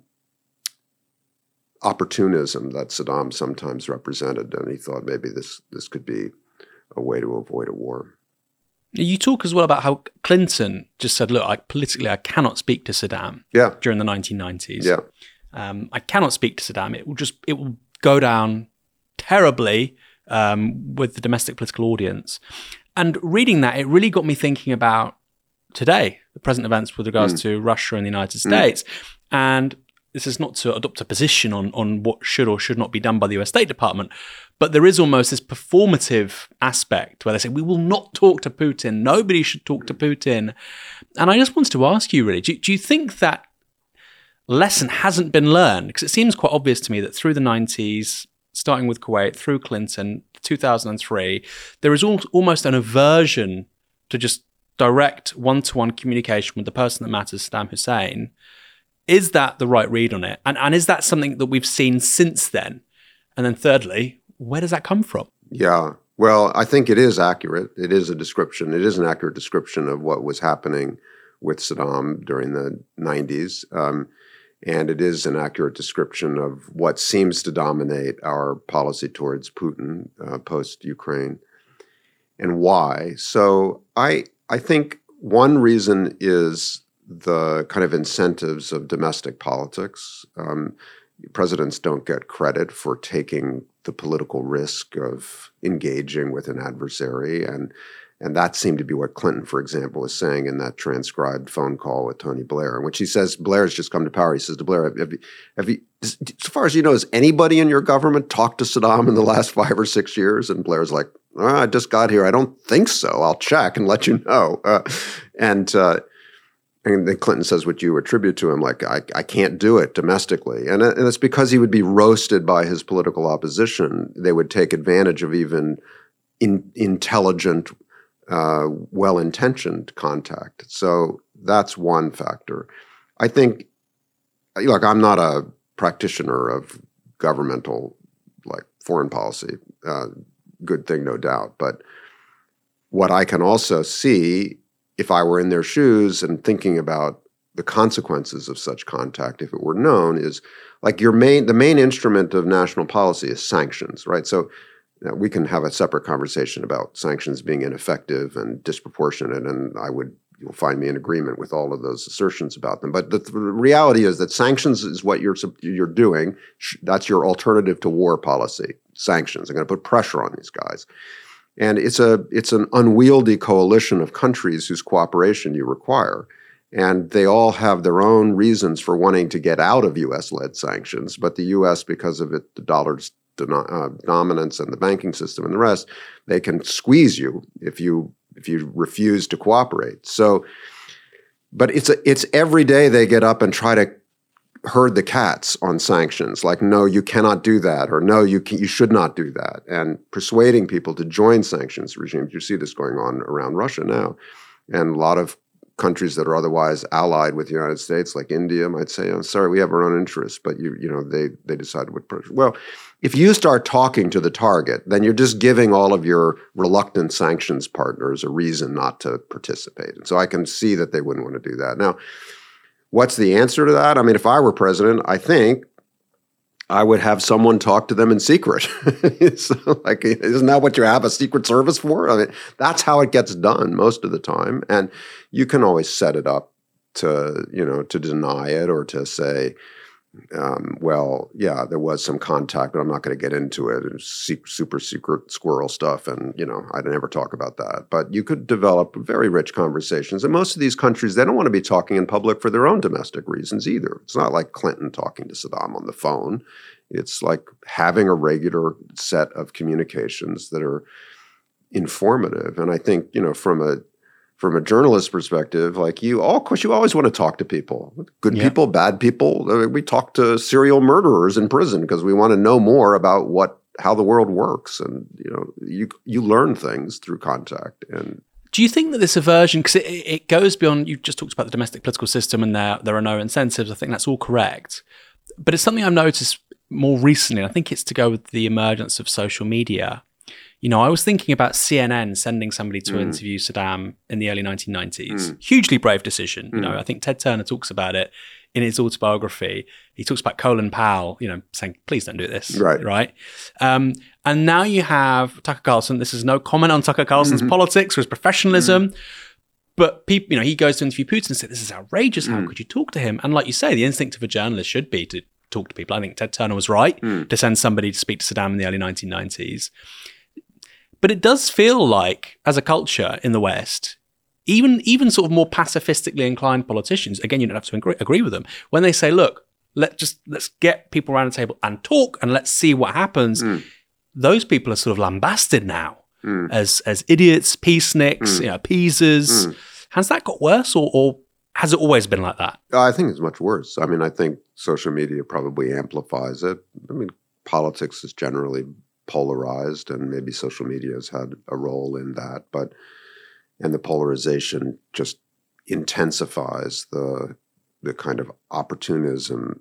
opportunism that Saddam sometimes represented, and he thought maybe this this could be a way to avoid a war. You talk as well about how Clinton just said, look, I, politically, I cannot speak to Saddam yeah. during the nineteen nineties. Yeah. Um, I cannot speak to Saddam. It will just, it will go down terribly um, with the domestic political audience. And reading that, it really got me thinking about today, the present events with regards mm. to Russia and the United States. Mm. And this is not to adopt a position on, on what should or should not be done by the U S State Department, but there is almost this performative aspect where they say, we will not talk to Putin. Nobody should talk to Putin. And I just wanted to ask you, really, do, do you think that lesson hasn't been learned? Because it seems quite obvious to me that through the nineties, starting with Kuwait, through Clinton, two thousand three, there is al- almost an aversion to just direct one-to-one communication with the person that matters, Saddam Hussein. Is that the right read on it? And and is that something that we've seen since then? And then thirdly, where does that come from? Yeah, well, I think it is accurate. It is a description. It is an accurate description of what was happening with Saddam during the nineties. Um, and it is an accurate description of what seems to dominate our policy towards Putin uh, post-Ukraine, and why. So I I think one reason is the kind of incentives of domestic politics. Um, presidents don't get credit for taking the political risk of engaging with an adversary, and and that seemed to be what Clinton, for example, was saying in that transcribed phone call with Tony Blair, in which he says, Blair's just come to power. He says to Blair, have you, have you, as far as you know, has anybody in your government talked to Saddam in the last five or six years? And Blair's like, oh, I just got here. I don't think so. I'll check and let you know. Uh, and uh, and then Clinton says what you attribute to him, like, I, I can't do it domestically. And, and it's because he would be roasted by his political opposition. They would take advantage of even in, intelligent, uh, well-intentioned contact. So that's one factor. I think, look, I'm not a practitioner of governmental, like, foreign policy. Uh, good thing, no doubt. But what I can also see, if I were in their shoes and thinking about the consequences of such contact, if it were known, is like your main, the main instrument of national policy is sanctions, right? So you know, we can have a separate conversation about sanctions being ineffective and disproportionate, and I would, you'll find me in agreement with all of those assertions about them. But the, the reality is that sanctions is what you're you're doing. That's your alternative to war policy. Sanctions. I'm going to put pressure on these guys. And it's a it's an unwieldy coalition of countries whose cooperation you require. And they all have their own reasons for wanting to get out of U S-led sanctions. But the U S, because of it, the dollar's uh, dominance and the banking system and the rest, they can squeeze you if you if you refuse to cooperate. So, but it's a, it's every day they get up and try to herd the cats on sanctions, like, no, you cannot do that, or no, you can, you should not do that, and persuading people to join sanctions regimes. You see this going on around Russia now, and a lot of countries that are otherwise allied with the United States, like India, might say, "I'm sorry, we have our own interests," but you, you know, they they decided what pressure. Well, if you start talking to the target, then you're just giving all of your reluctant sanctions partners a reason not to participate, and so I can see that they wouldn't want to do that. Now, what's the answer to that? I mean, if I were president, I think I would have someone talk to them in secret. So, like, isn't that what you have a secret service for? I mean, that's how it gets done most of the time. And you can always set it up to, you know, to deny it or to say, um, well, yeah, there was some contact, but I'm not going to get into it. It's super secret squirrel stuff, and, you know, I'd never talk about that. But you could develop very rich conversations. And most of these countries, they don't want to be talking in public for their own domestic reasons either. It's not like Clinton talking to Saddam on the phone. It's like having a regular set of communications that are informative. And I think, you know, from a From a journalist perspective, like you, all, of course, you always want to talk to people, good yeah. people, bad people. I mean, we talk to serial murderers in prison because we want to know more about what how the world works, and you know, you you learn things through contact. And do you think that this aversion, because it, it goes beyond, you just talked about the domestic political system, and there there are no incentives. I think that's all correct, but it's something I've noticed more recently. And I think it's to go with the emergence of social media. You know, I was thinking about C N N sending somebody to mm. interview Saddam in the early nineteen nineties. Mm. Hugely brave decision. You mm. know, I think Ted Turner talks about it in his autobiography. He talks about Colin Powell, you know, saying, please don't do this. Right. Right. Um, and now you have Tucker Carlson. This is no comment on Tucker Carlson's mm-hmm. politics or his professionalism. Mm. But people, you know, he goes to interview Putin and says, this is outrageous. How mm. could you talk to him? And like you say, the instinct of a journalist should be to talk to people. I think Ted Turner was right mm. to send somebody to speak to Saddam in the early nineteen nineties. But it does feel like, as a culture in the West, even even sort of more pacifistically inclined politicians, again, you don't have to agree, agree with them, when they say, look, let just let's get people around the table and talk and let's see what happens, mm. those people are sort of lambasted now mm. as as idiots, peaceniks, mm. you know, appeasers. Mm. Has that got worse, or, or has it always been like that? I think it's much worse. I mean, I think social media probably amplifies it. I mean, politics is generally polarized, and maybe social media has had a role in that, but and the polarization just intensifies the the kind of opportunism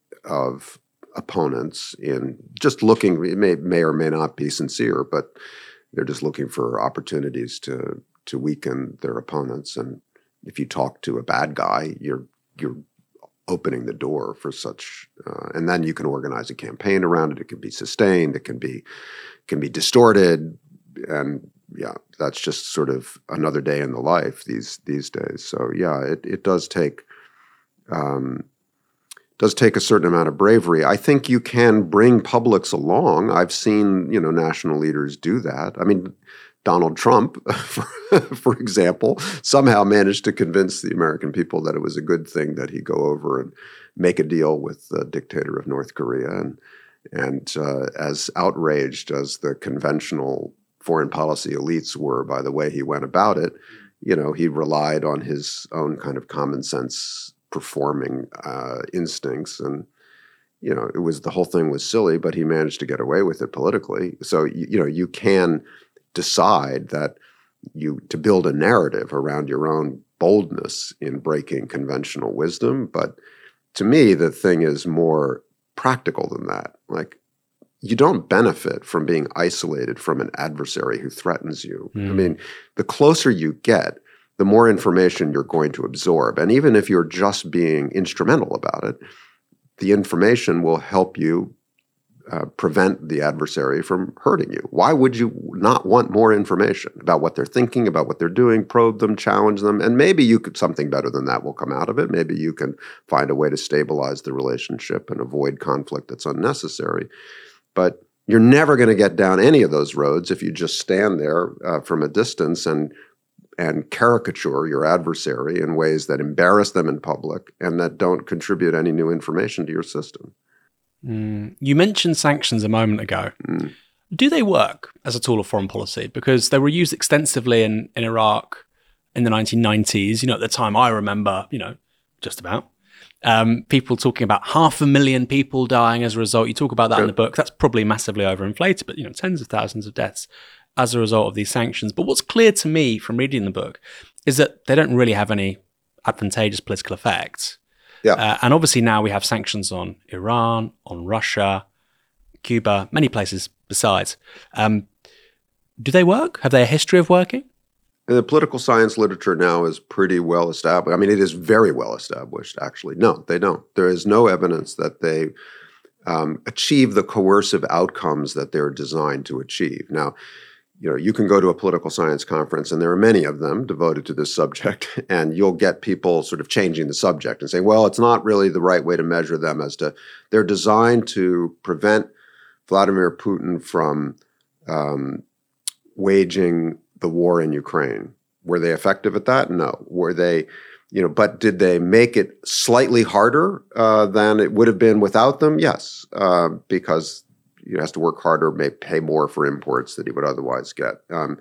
of opponents in just looking, it may may or may not be sincere, but they're just looking for opportunities to to weaken their opponents. And if you talk to a bad guy, you're you're opening the door for such, uh, and then you can organize a campaign around it. It can be sustained. It can be can be distorted, and yeah, that's just sort of another day in the life these these days. So yeah, it it does take um, does take a certain amount of bravery. I think you can bring publics along. I've seen you know national leaders do that. I mean, Donald Trump, for, for example, somehow managed to convince the American people that it was a good thing that he go over and make a deal with the dictator of North Korea. And, and uh, as outraged as the conventional foreign policy elites were by the way he went about it, you know, he relied on his own kind of common sense performing uh, instincts. And, you know, it was the whole thing was silly, but he managed to get away with it politically. So, you, you know, you can decide that you to build a narrative around your own boldness in breaking conventional wisdom. But to me, the thing is more practical than that. Like, you don't benefit from being isolated from an adversary who threatens you. Mm. I mean, the closer you get, the more information you're going to absorb. And even if you're just being instrumental about it, the information will help you Uh, prevent the adversary from hurting you. Why would you not want more information about what they're thinking, about what they're doing, probe them, challenge them? And maybe you could, something better than that will come out of it. Maybe you can find a way to stabilize the relationship and avoid conflict that's unnecessary. But you're never going to get down any of those roads if you just stand there uh, from a distance and and caricature your adversary in ways that embarrass them in public and that don't contribute any new information to your system. Mm. You mentioned sanctions a moment ago. Mm. Do they work as a tool of foreign policy? Because they were used extensively in, in Iraq in the nineteen nineties. You know, at the time I remember, you know, just about, um, people talking about half a million people dying as a result. You talk about that yeah. in the book. That's probably massively overinflated, but, you know, tens of thousands of deaths as a result of these sanctions. But what's clear to me from reading the book is that they don't really have any advantageous political effects. Yeah. Uh, and obviously now we have sanctions on Iran, on Russia, Cuba, many places besides. Um, do they work? Have they a history of working? And the political science literature now is pretty well established. I mean, it is very well established, actually. No, they don't. There is no evidence that they um, achieve the coercive outcomes that they're designed to achieve. Now, you know, you can go to a political science conference, and there are many of them devoted to this subject, and you'll get people sort of changing the subject and saying, well, it's not really the right way to measure them as to, they're designed to prevent Vladimir Putin from um, waging the war in Ukraine. Were they effective at that? No. Were they, you know, but did they make it slightly harder uh, than it would have been without them? Yes, uh, because he has to work harder, may pay more for imports that he would otherwise get. Um,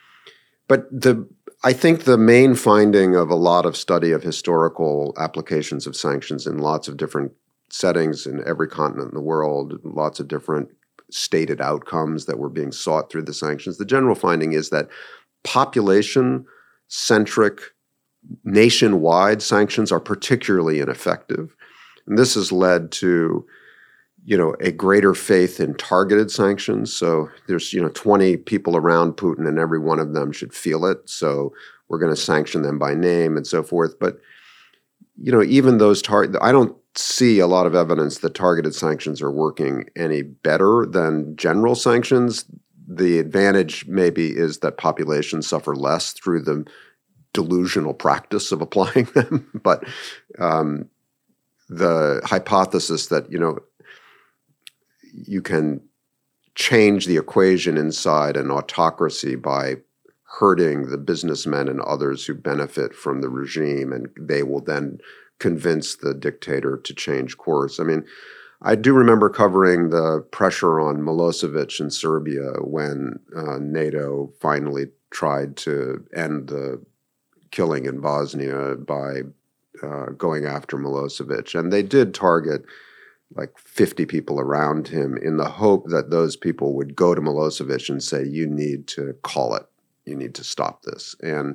but the I think the main finding of a lot of study of historical applications of sanctions in lots of different settings in every continent in the world, lots of different stated outcomes that were being sought through the sanctions, the general finding is that population-centric, nationwide sanctions are particularly ineffective. And this has led to you know, a greater faith in targeted sanctions. So there's, you know, twenty people around Putin and every one of them should feel it. So we're going to sanction them by name and so forth. But, you know, even those tar- I don't see a lot of evidence that targeted sanctions are working any better than general sanctions. The advantage maybe is that populations suffer less through the delusional practice of applying them. But um, the hypothesis that, you know, you can change the equation inside an autocracy by hurting the businessmen and others who benefit from the regime, and they will then convince the dictator to change course. I mean, I do remember covering the pressure on Milosevic in Serbia when uh, NATO finally tried to end the killing in Bosnia by uh, going after Milosevic. And they did target like fifty people around him in the hope that those people would go to Milosevic and say, you need to call it. You need to stop this. And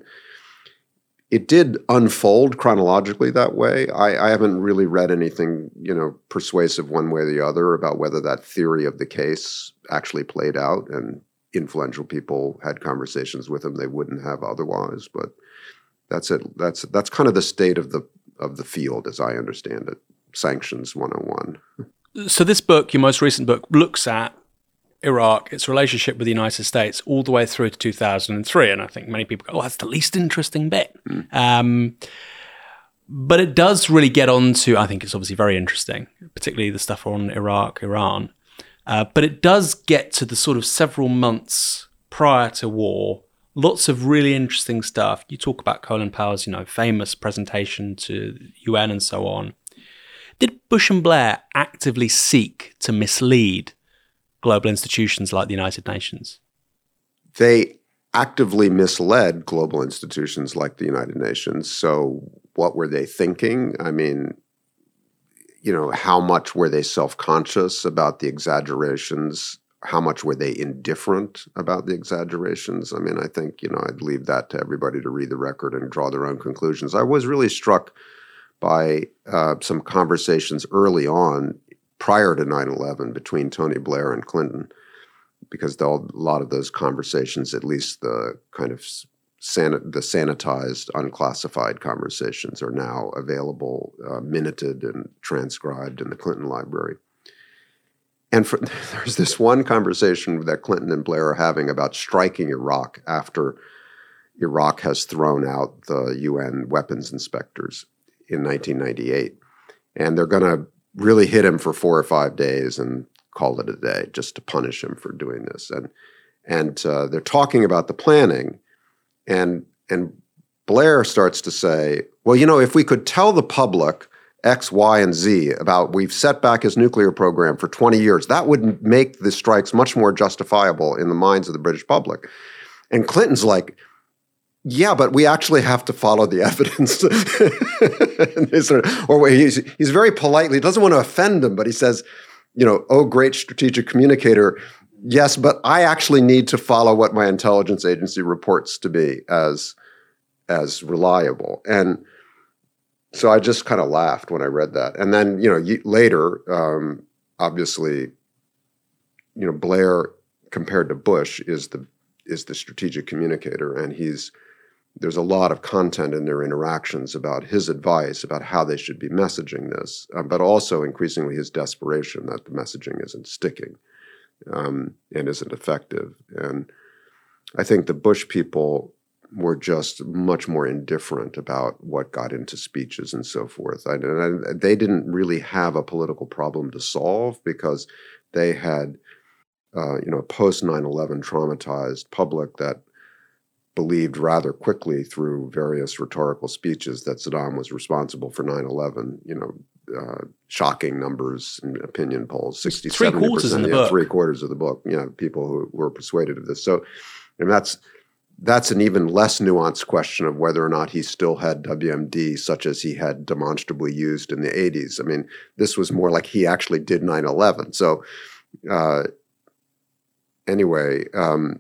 it did unfold chronologically that way. I, I haven't really read anything, you know, persuasive one way or the other about whether that theory of the case actually played out and influential people had conversations with him they wouldn't have otherwise. But That's it. That's that's kind of the state of the of the field, as I understand it. Sanctions one oh one. So this book, your most recent book, looks at Iraq, its relationship with the United States, all the way through to two thousand three. And I think many people go, oh, that's the least interesting bit. Mm. Um, but it does really get on to, I think it's obviously very interesting, particularly the stuff on Iraq, Iran. Uh, but it does get to the sort of several months prior to war. Lots of really interesting stuff. You talk about Colin Powell's, you know, famous presentation to the U N and so on. Did Bush and Blair actively seek to mislead global institutions like the United Nations? They actively misled global institutions like the United Nations. So what were they thinking? I mean, you know, how much were they self-conscious about the exaggerations? How much were they indifferent about the exaggerations? I mean, I think, you know, I'd leave that to everybody to read the record and draw their own conclusions. I was really struck by uh, some conversations early on prior to nine eleven between Tony Blair and Clinton, because the, a lot of those conversations, at least the kind of san- the sanitized, unclassified conversations, are now available, uh, minuted and transcribed in the Clinton Library. And for, there's this one conversation that Clinton and Blair are having about striking Iraq after Iraq has thrown out the U N weapons inspectors in nineteen ninety-eight. And they're going to really hit him for four or five days and call it a day just to punish him for doing this. And and uh, they're talking about the planning. And, and Blair starts to say, well, you know, if we could tell the public X, Y, and Z about we've set back his nuclear program for twenty years, that would make the strikes much more justifiable in the minds of the British public. And Clinton's like, yeah, but we actually have to follow the evidence. Or he's, he's very politely, he doesn't want to offend them, but he says, you know, oh, great strategic communicator, yes, but I actually need to follow what my intelligence agency reports to be as, as reliable. And so I just kind of laughed when I read that. And then, you know, later, um, obviously, you know, Blair compared to Bush is the is the strategic communicator, and he's there's a lot of content in their interactions about his advice about how they should be messaging this, uh, but also increasingly his desperation that the messaging isn't sticking um, and isn't effective. And I think the Bush people were just much more indifferent about what got into speeches and so forth. I, and I, they didn't really have a political problem to solve because they had, uh, you know, a post nine eleven traumatized public that believed rather quickly through various rhetorical speeches that Saddam was responsible for nine eleven, you know, uh, shocking numbers in opinion polls, sixty, three quarters in the yeah, book. Three quarters of the book, you know, people who were persuaded of this. So, and that's, That's an even less nuanced question of whether or not he still had W M D such as he had demonstrably used in the eighties. I mean, this was more like he actually did nine eleven. So uh, anyway, um,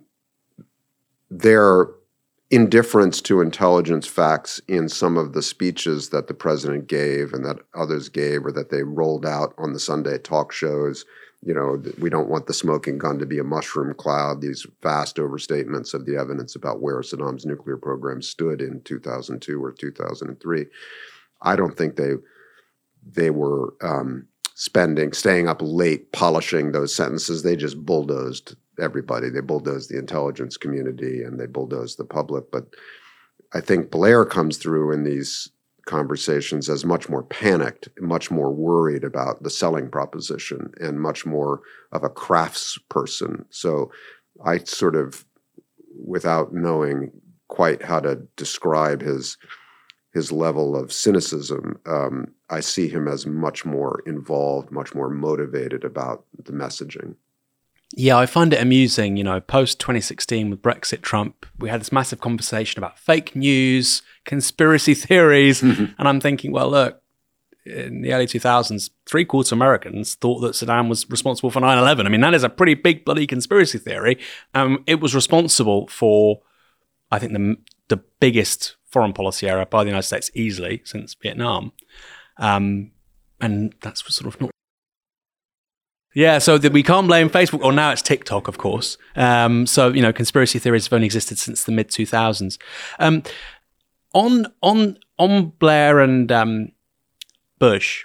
their indifference to intelligence facts in some of the speeches that the president gave and that others gave or that they rolled out on the Sunday talk shows, you know, we don't want the smoking gun to be a mushroom cloud, these vast overstatements of the evidence about where Saddam's nuclear program stood in two thousand two or two thousand three. I don't think they they were um, spending, staying up late polishing those sentences. They just bulldozed everybody. They bulldozed the intelligence community and they bulldozed the public. But I think Blair comes through in these conversations as much more panicked, much more worried about the selling proposition, and much more of a craftsperson. So I sort of, without knowing quite how to describe his his level of cynicism, um, I see him as much more involved, much more motivated about the messaging. Yeah, I find it amusing, you know, post twenty sixteen with Brexit, Trump, we had this massive conversation about fake news, conspiracy theories, mm-hmm. and I'm thinking, well, look, in the early two thousands, three-quarters of Americans thought that Saddam was responsible for nine eleven. I mean, that is a pretty big bloody conspiracy theory. Um, it was responsible for, I think, the the biggest foreign policy error by the United States easily since Vietnam. Um, and that's sort of not... Yeah, so that we can't blame Facebook, or now it's TikTok, of course. Um, so, you know, conspiracy theories have only existed since the mid two thousands. Um, On on on Blair and um, Bush,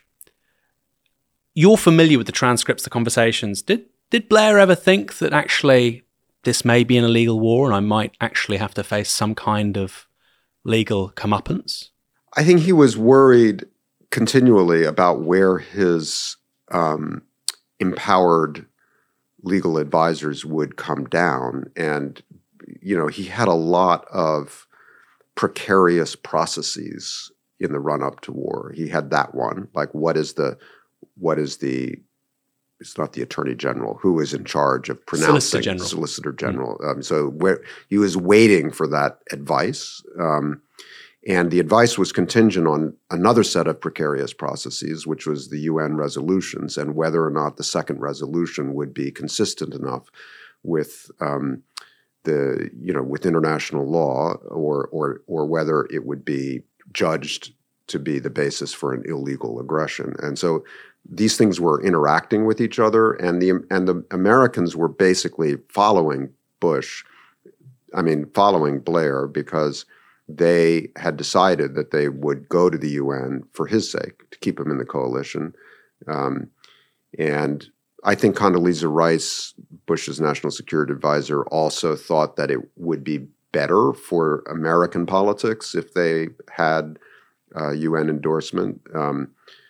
you're familiar with the transcripts, the conversations. Did did Blair ever think that actually this may be an illegal war and I might actually have to face some kind of legal comeuppance? I think he was worried continually about where his um, empowered legal advisors would come down. And, you know, he had a lot of precarious processes in the run-up to war. He had that one, like what is the, what is the, it's not the Attorney General, who is in charge of pronouncing Solicitor General. Solicitor General. Mm. Um, so where he was waiting for that advice. Um, and the advice was contingent on another set of precarious processes, which was the U N resolutions and whether or not the second resolution would be consistent enough with um, the, you know, with international law or, or, or whether it would be judged to be the basis for an illegal aggression. And so these things were interacting with each other, and the and the Americans were basically following Bush, I mean, following Blair, because they had decided that they would go to the U N for his sake, to keep him in the coalition. Um, and I think Condoleezza Rice, Bush's national security advisor, also thought that it would be better for American politics if they had uh, U N endorsement. Um,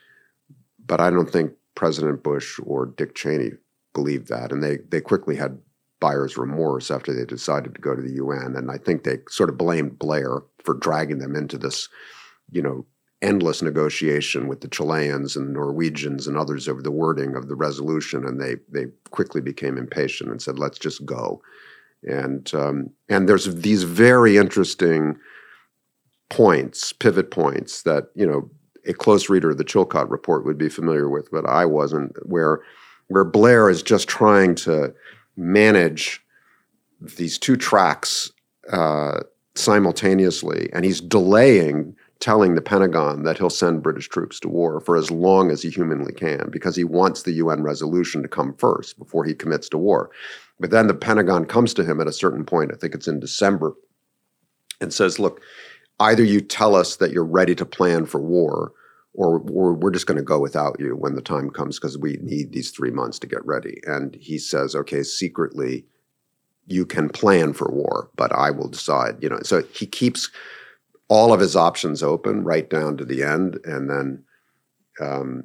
but I don't think President Bush or Dick Cheney believed that. And they, they quickly had buyer's remorse after they decided to go to the U N. And I think they sort of blamed Blair for dragging them into this, you know, endless negotiation with the Chileans and the Norwegians and others over the wording of the resolution. And they they quickly became impatient and said, let's just go. And um, and there's these very interesting points, pivot points that, you know, a close reader of the Chilcot Report would be familiar with, but I wasn't, where where Blair is just trying to manage these two tracks uh, simultaneously, and he's delaying telling the Pentagon that he'll send British troops to war for as long as he humanly can, because he wants the U N resolution to come first before he commits to war. But then the Pentagon comes to him at a certain point, I think it's in December, and says, look, either you tell us that you're ready to plan for war, or, or we're just going to go without you when the time comes because we need these three months to get ready. And he says, okay, secretly, you can plan for war, but I will decide. You know, so he keeps all of his options open right down to the end, and then um,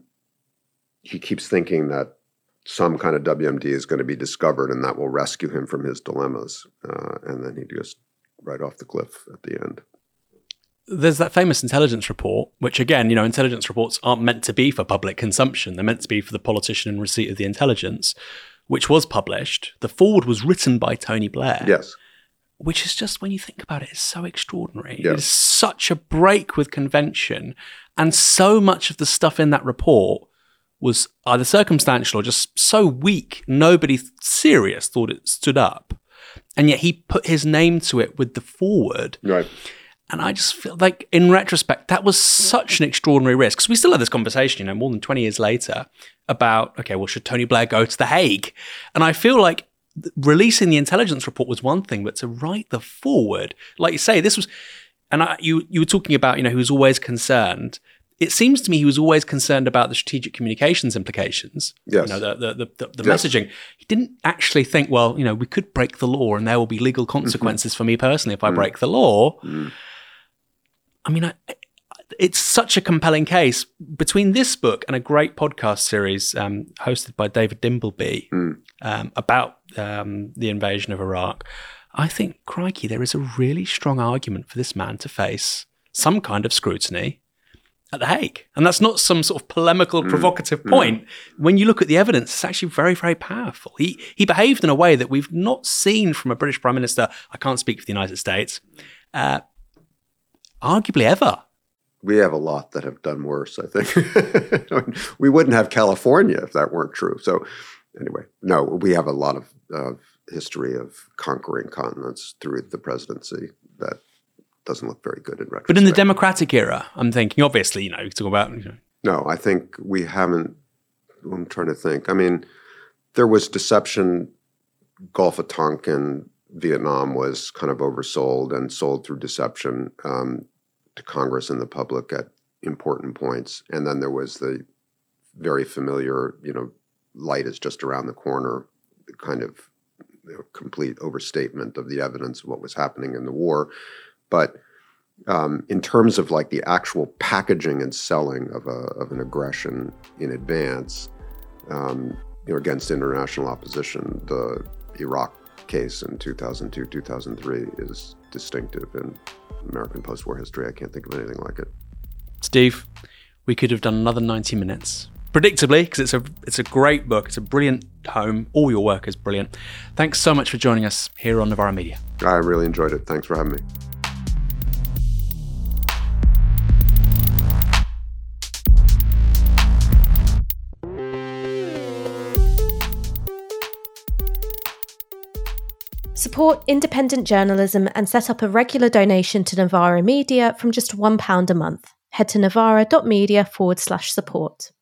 he keeps thinking that some kind of W M D is going to be discovered, and that will rescue him from his dilemmas. Uh, and then he goes right off the cliff at the end. There's that famous intelligence report, which again, you know, intelligence reports aren't meant to be for public consumption. They're meant to be for the politician in receipt of the intelligence, which was published. The foreword was written by Tony Blair. Yes. Which is just, when you think about it, it's so extraordinary. Yes. It is such a break with convention. And so much of the stuff in that report was either circumstantial or just so weak, nobody serious thought it stood up. And yet he put his name to it with the foreword. Right. And I just feel like, in retrospect, that was such an extraordinary risk. Because we still have this conversation, you know, more than twenty years later, about, okay, well, should Tony Blair go to The Hague? And I feel like releasing the intelligence report was one thing, but to write the foreword, like you say, this was, and I, you you were talking about, you know, he was always concerned. It seems to me he was always concerned about the strategic communications implications, yes. you know, the the the, the, the yes. messaging. He didn't actually think, well, you know, we could break the law and there will be legal consequences mm-hmm. for me personally if I mm. break the law. Mm. I mean, I, it's such a compelling case. Between this book and a great podcast series um, hosted by David Dimbleby mm. um, about um, the invasion of Iraq, I think, crikey, there is a really strong argument for this man to face some kind of scrutiny at The Hague. And that's not some sort of polemical, mm. provocative mm. point. When you look at the evidence, it's actually very, very powerful. He, he behaved in a way that we've not seen from a British Prime Minister, I can't speak for the United States, uh, arguably ever. We have a lot that have done worse, I think. We wouldn't have California if that weren't true. So anyway, no, we have a lot of uh, history of conquering continents through the presidency that doesn't look very good in retrospect. But in the Democratic era, I'm thinking, obviously, you know, you talk about... You know. No, I think we haven't... I'm trying to think. I mean, there was deception. Gulf of Tonkin, Vietnam was kind of oversold and sold through deception. Um, to Congress and the public at important points. And then there was the very familiar, you know, light is just around the corner, kind of, you know, complete overstatement of the evidence of what was happening in the war. But um, in terms of like the actual packaging and selling of a of an aggression in advance, um, you know, against international opposition, the Iraq case in two thousand two, two thousand three is distinctive in American post-war history. I can't think of anything like it. Steve, we could have done another ninety minutes. Predictably, because it's a it's a great book. It's a brilliant home. All your work is brilliant. Thanks so much for joining us here on Novara Media. I really enjoyed it. Thanks for having me. Support independent journalism and set up a regular donation to Novara Media from just one pound a month. Head to novara.media forward slash support.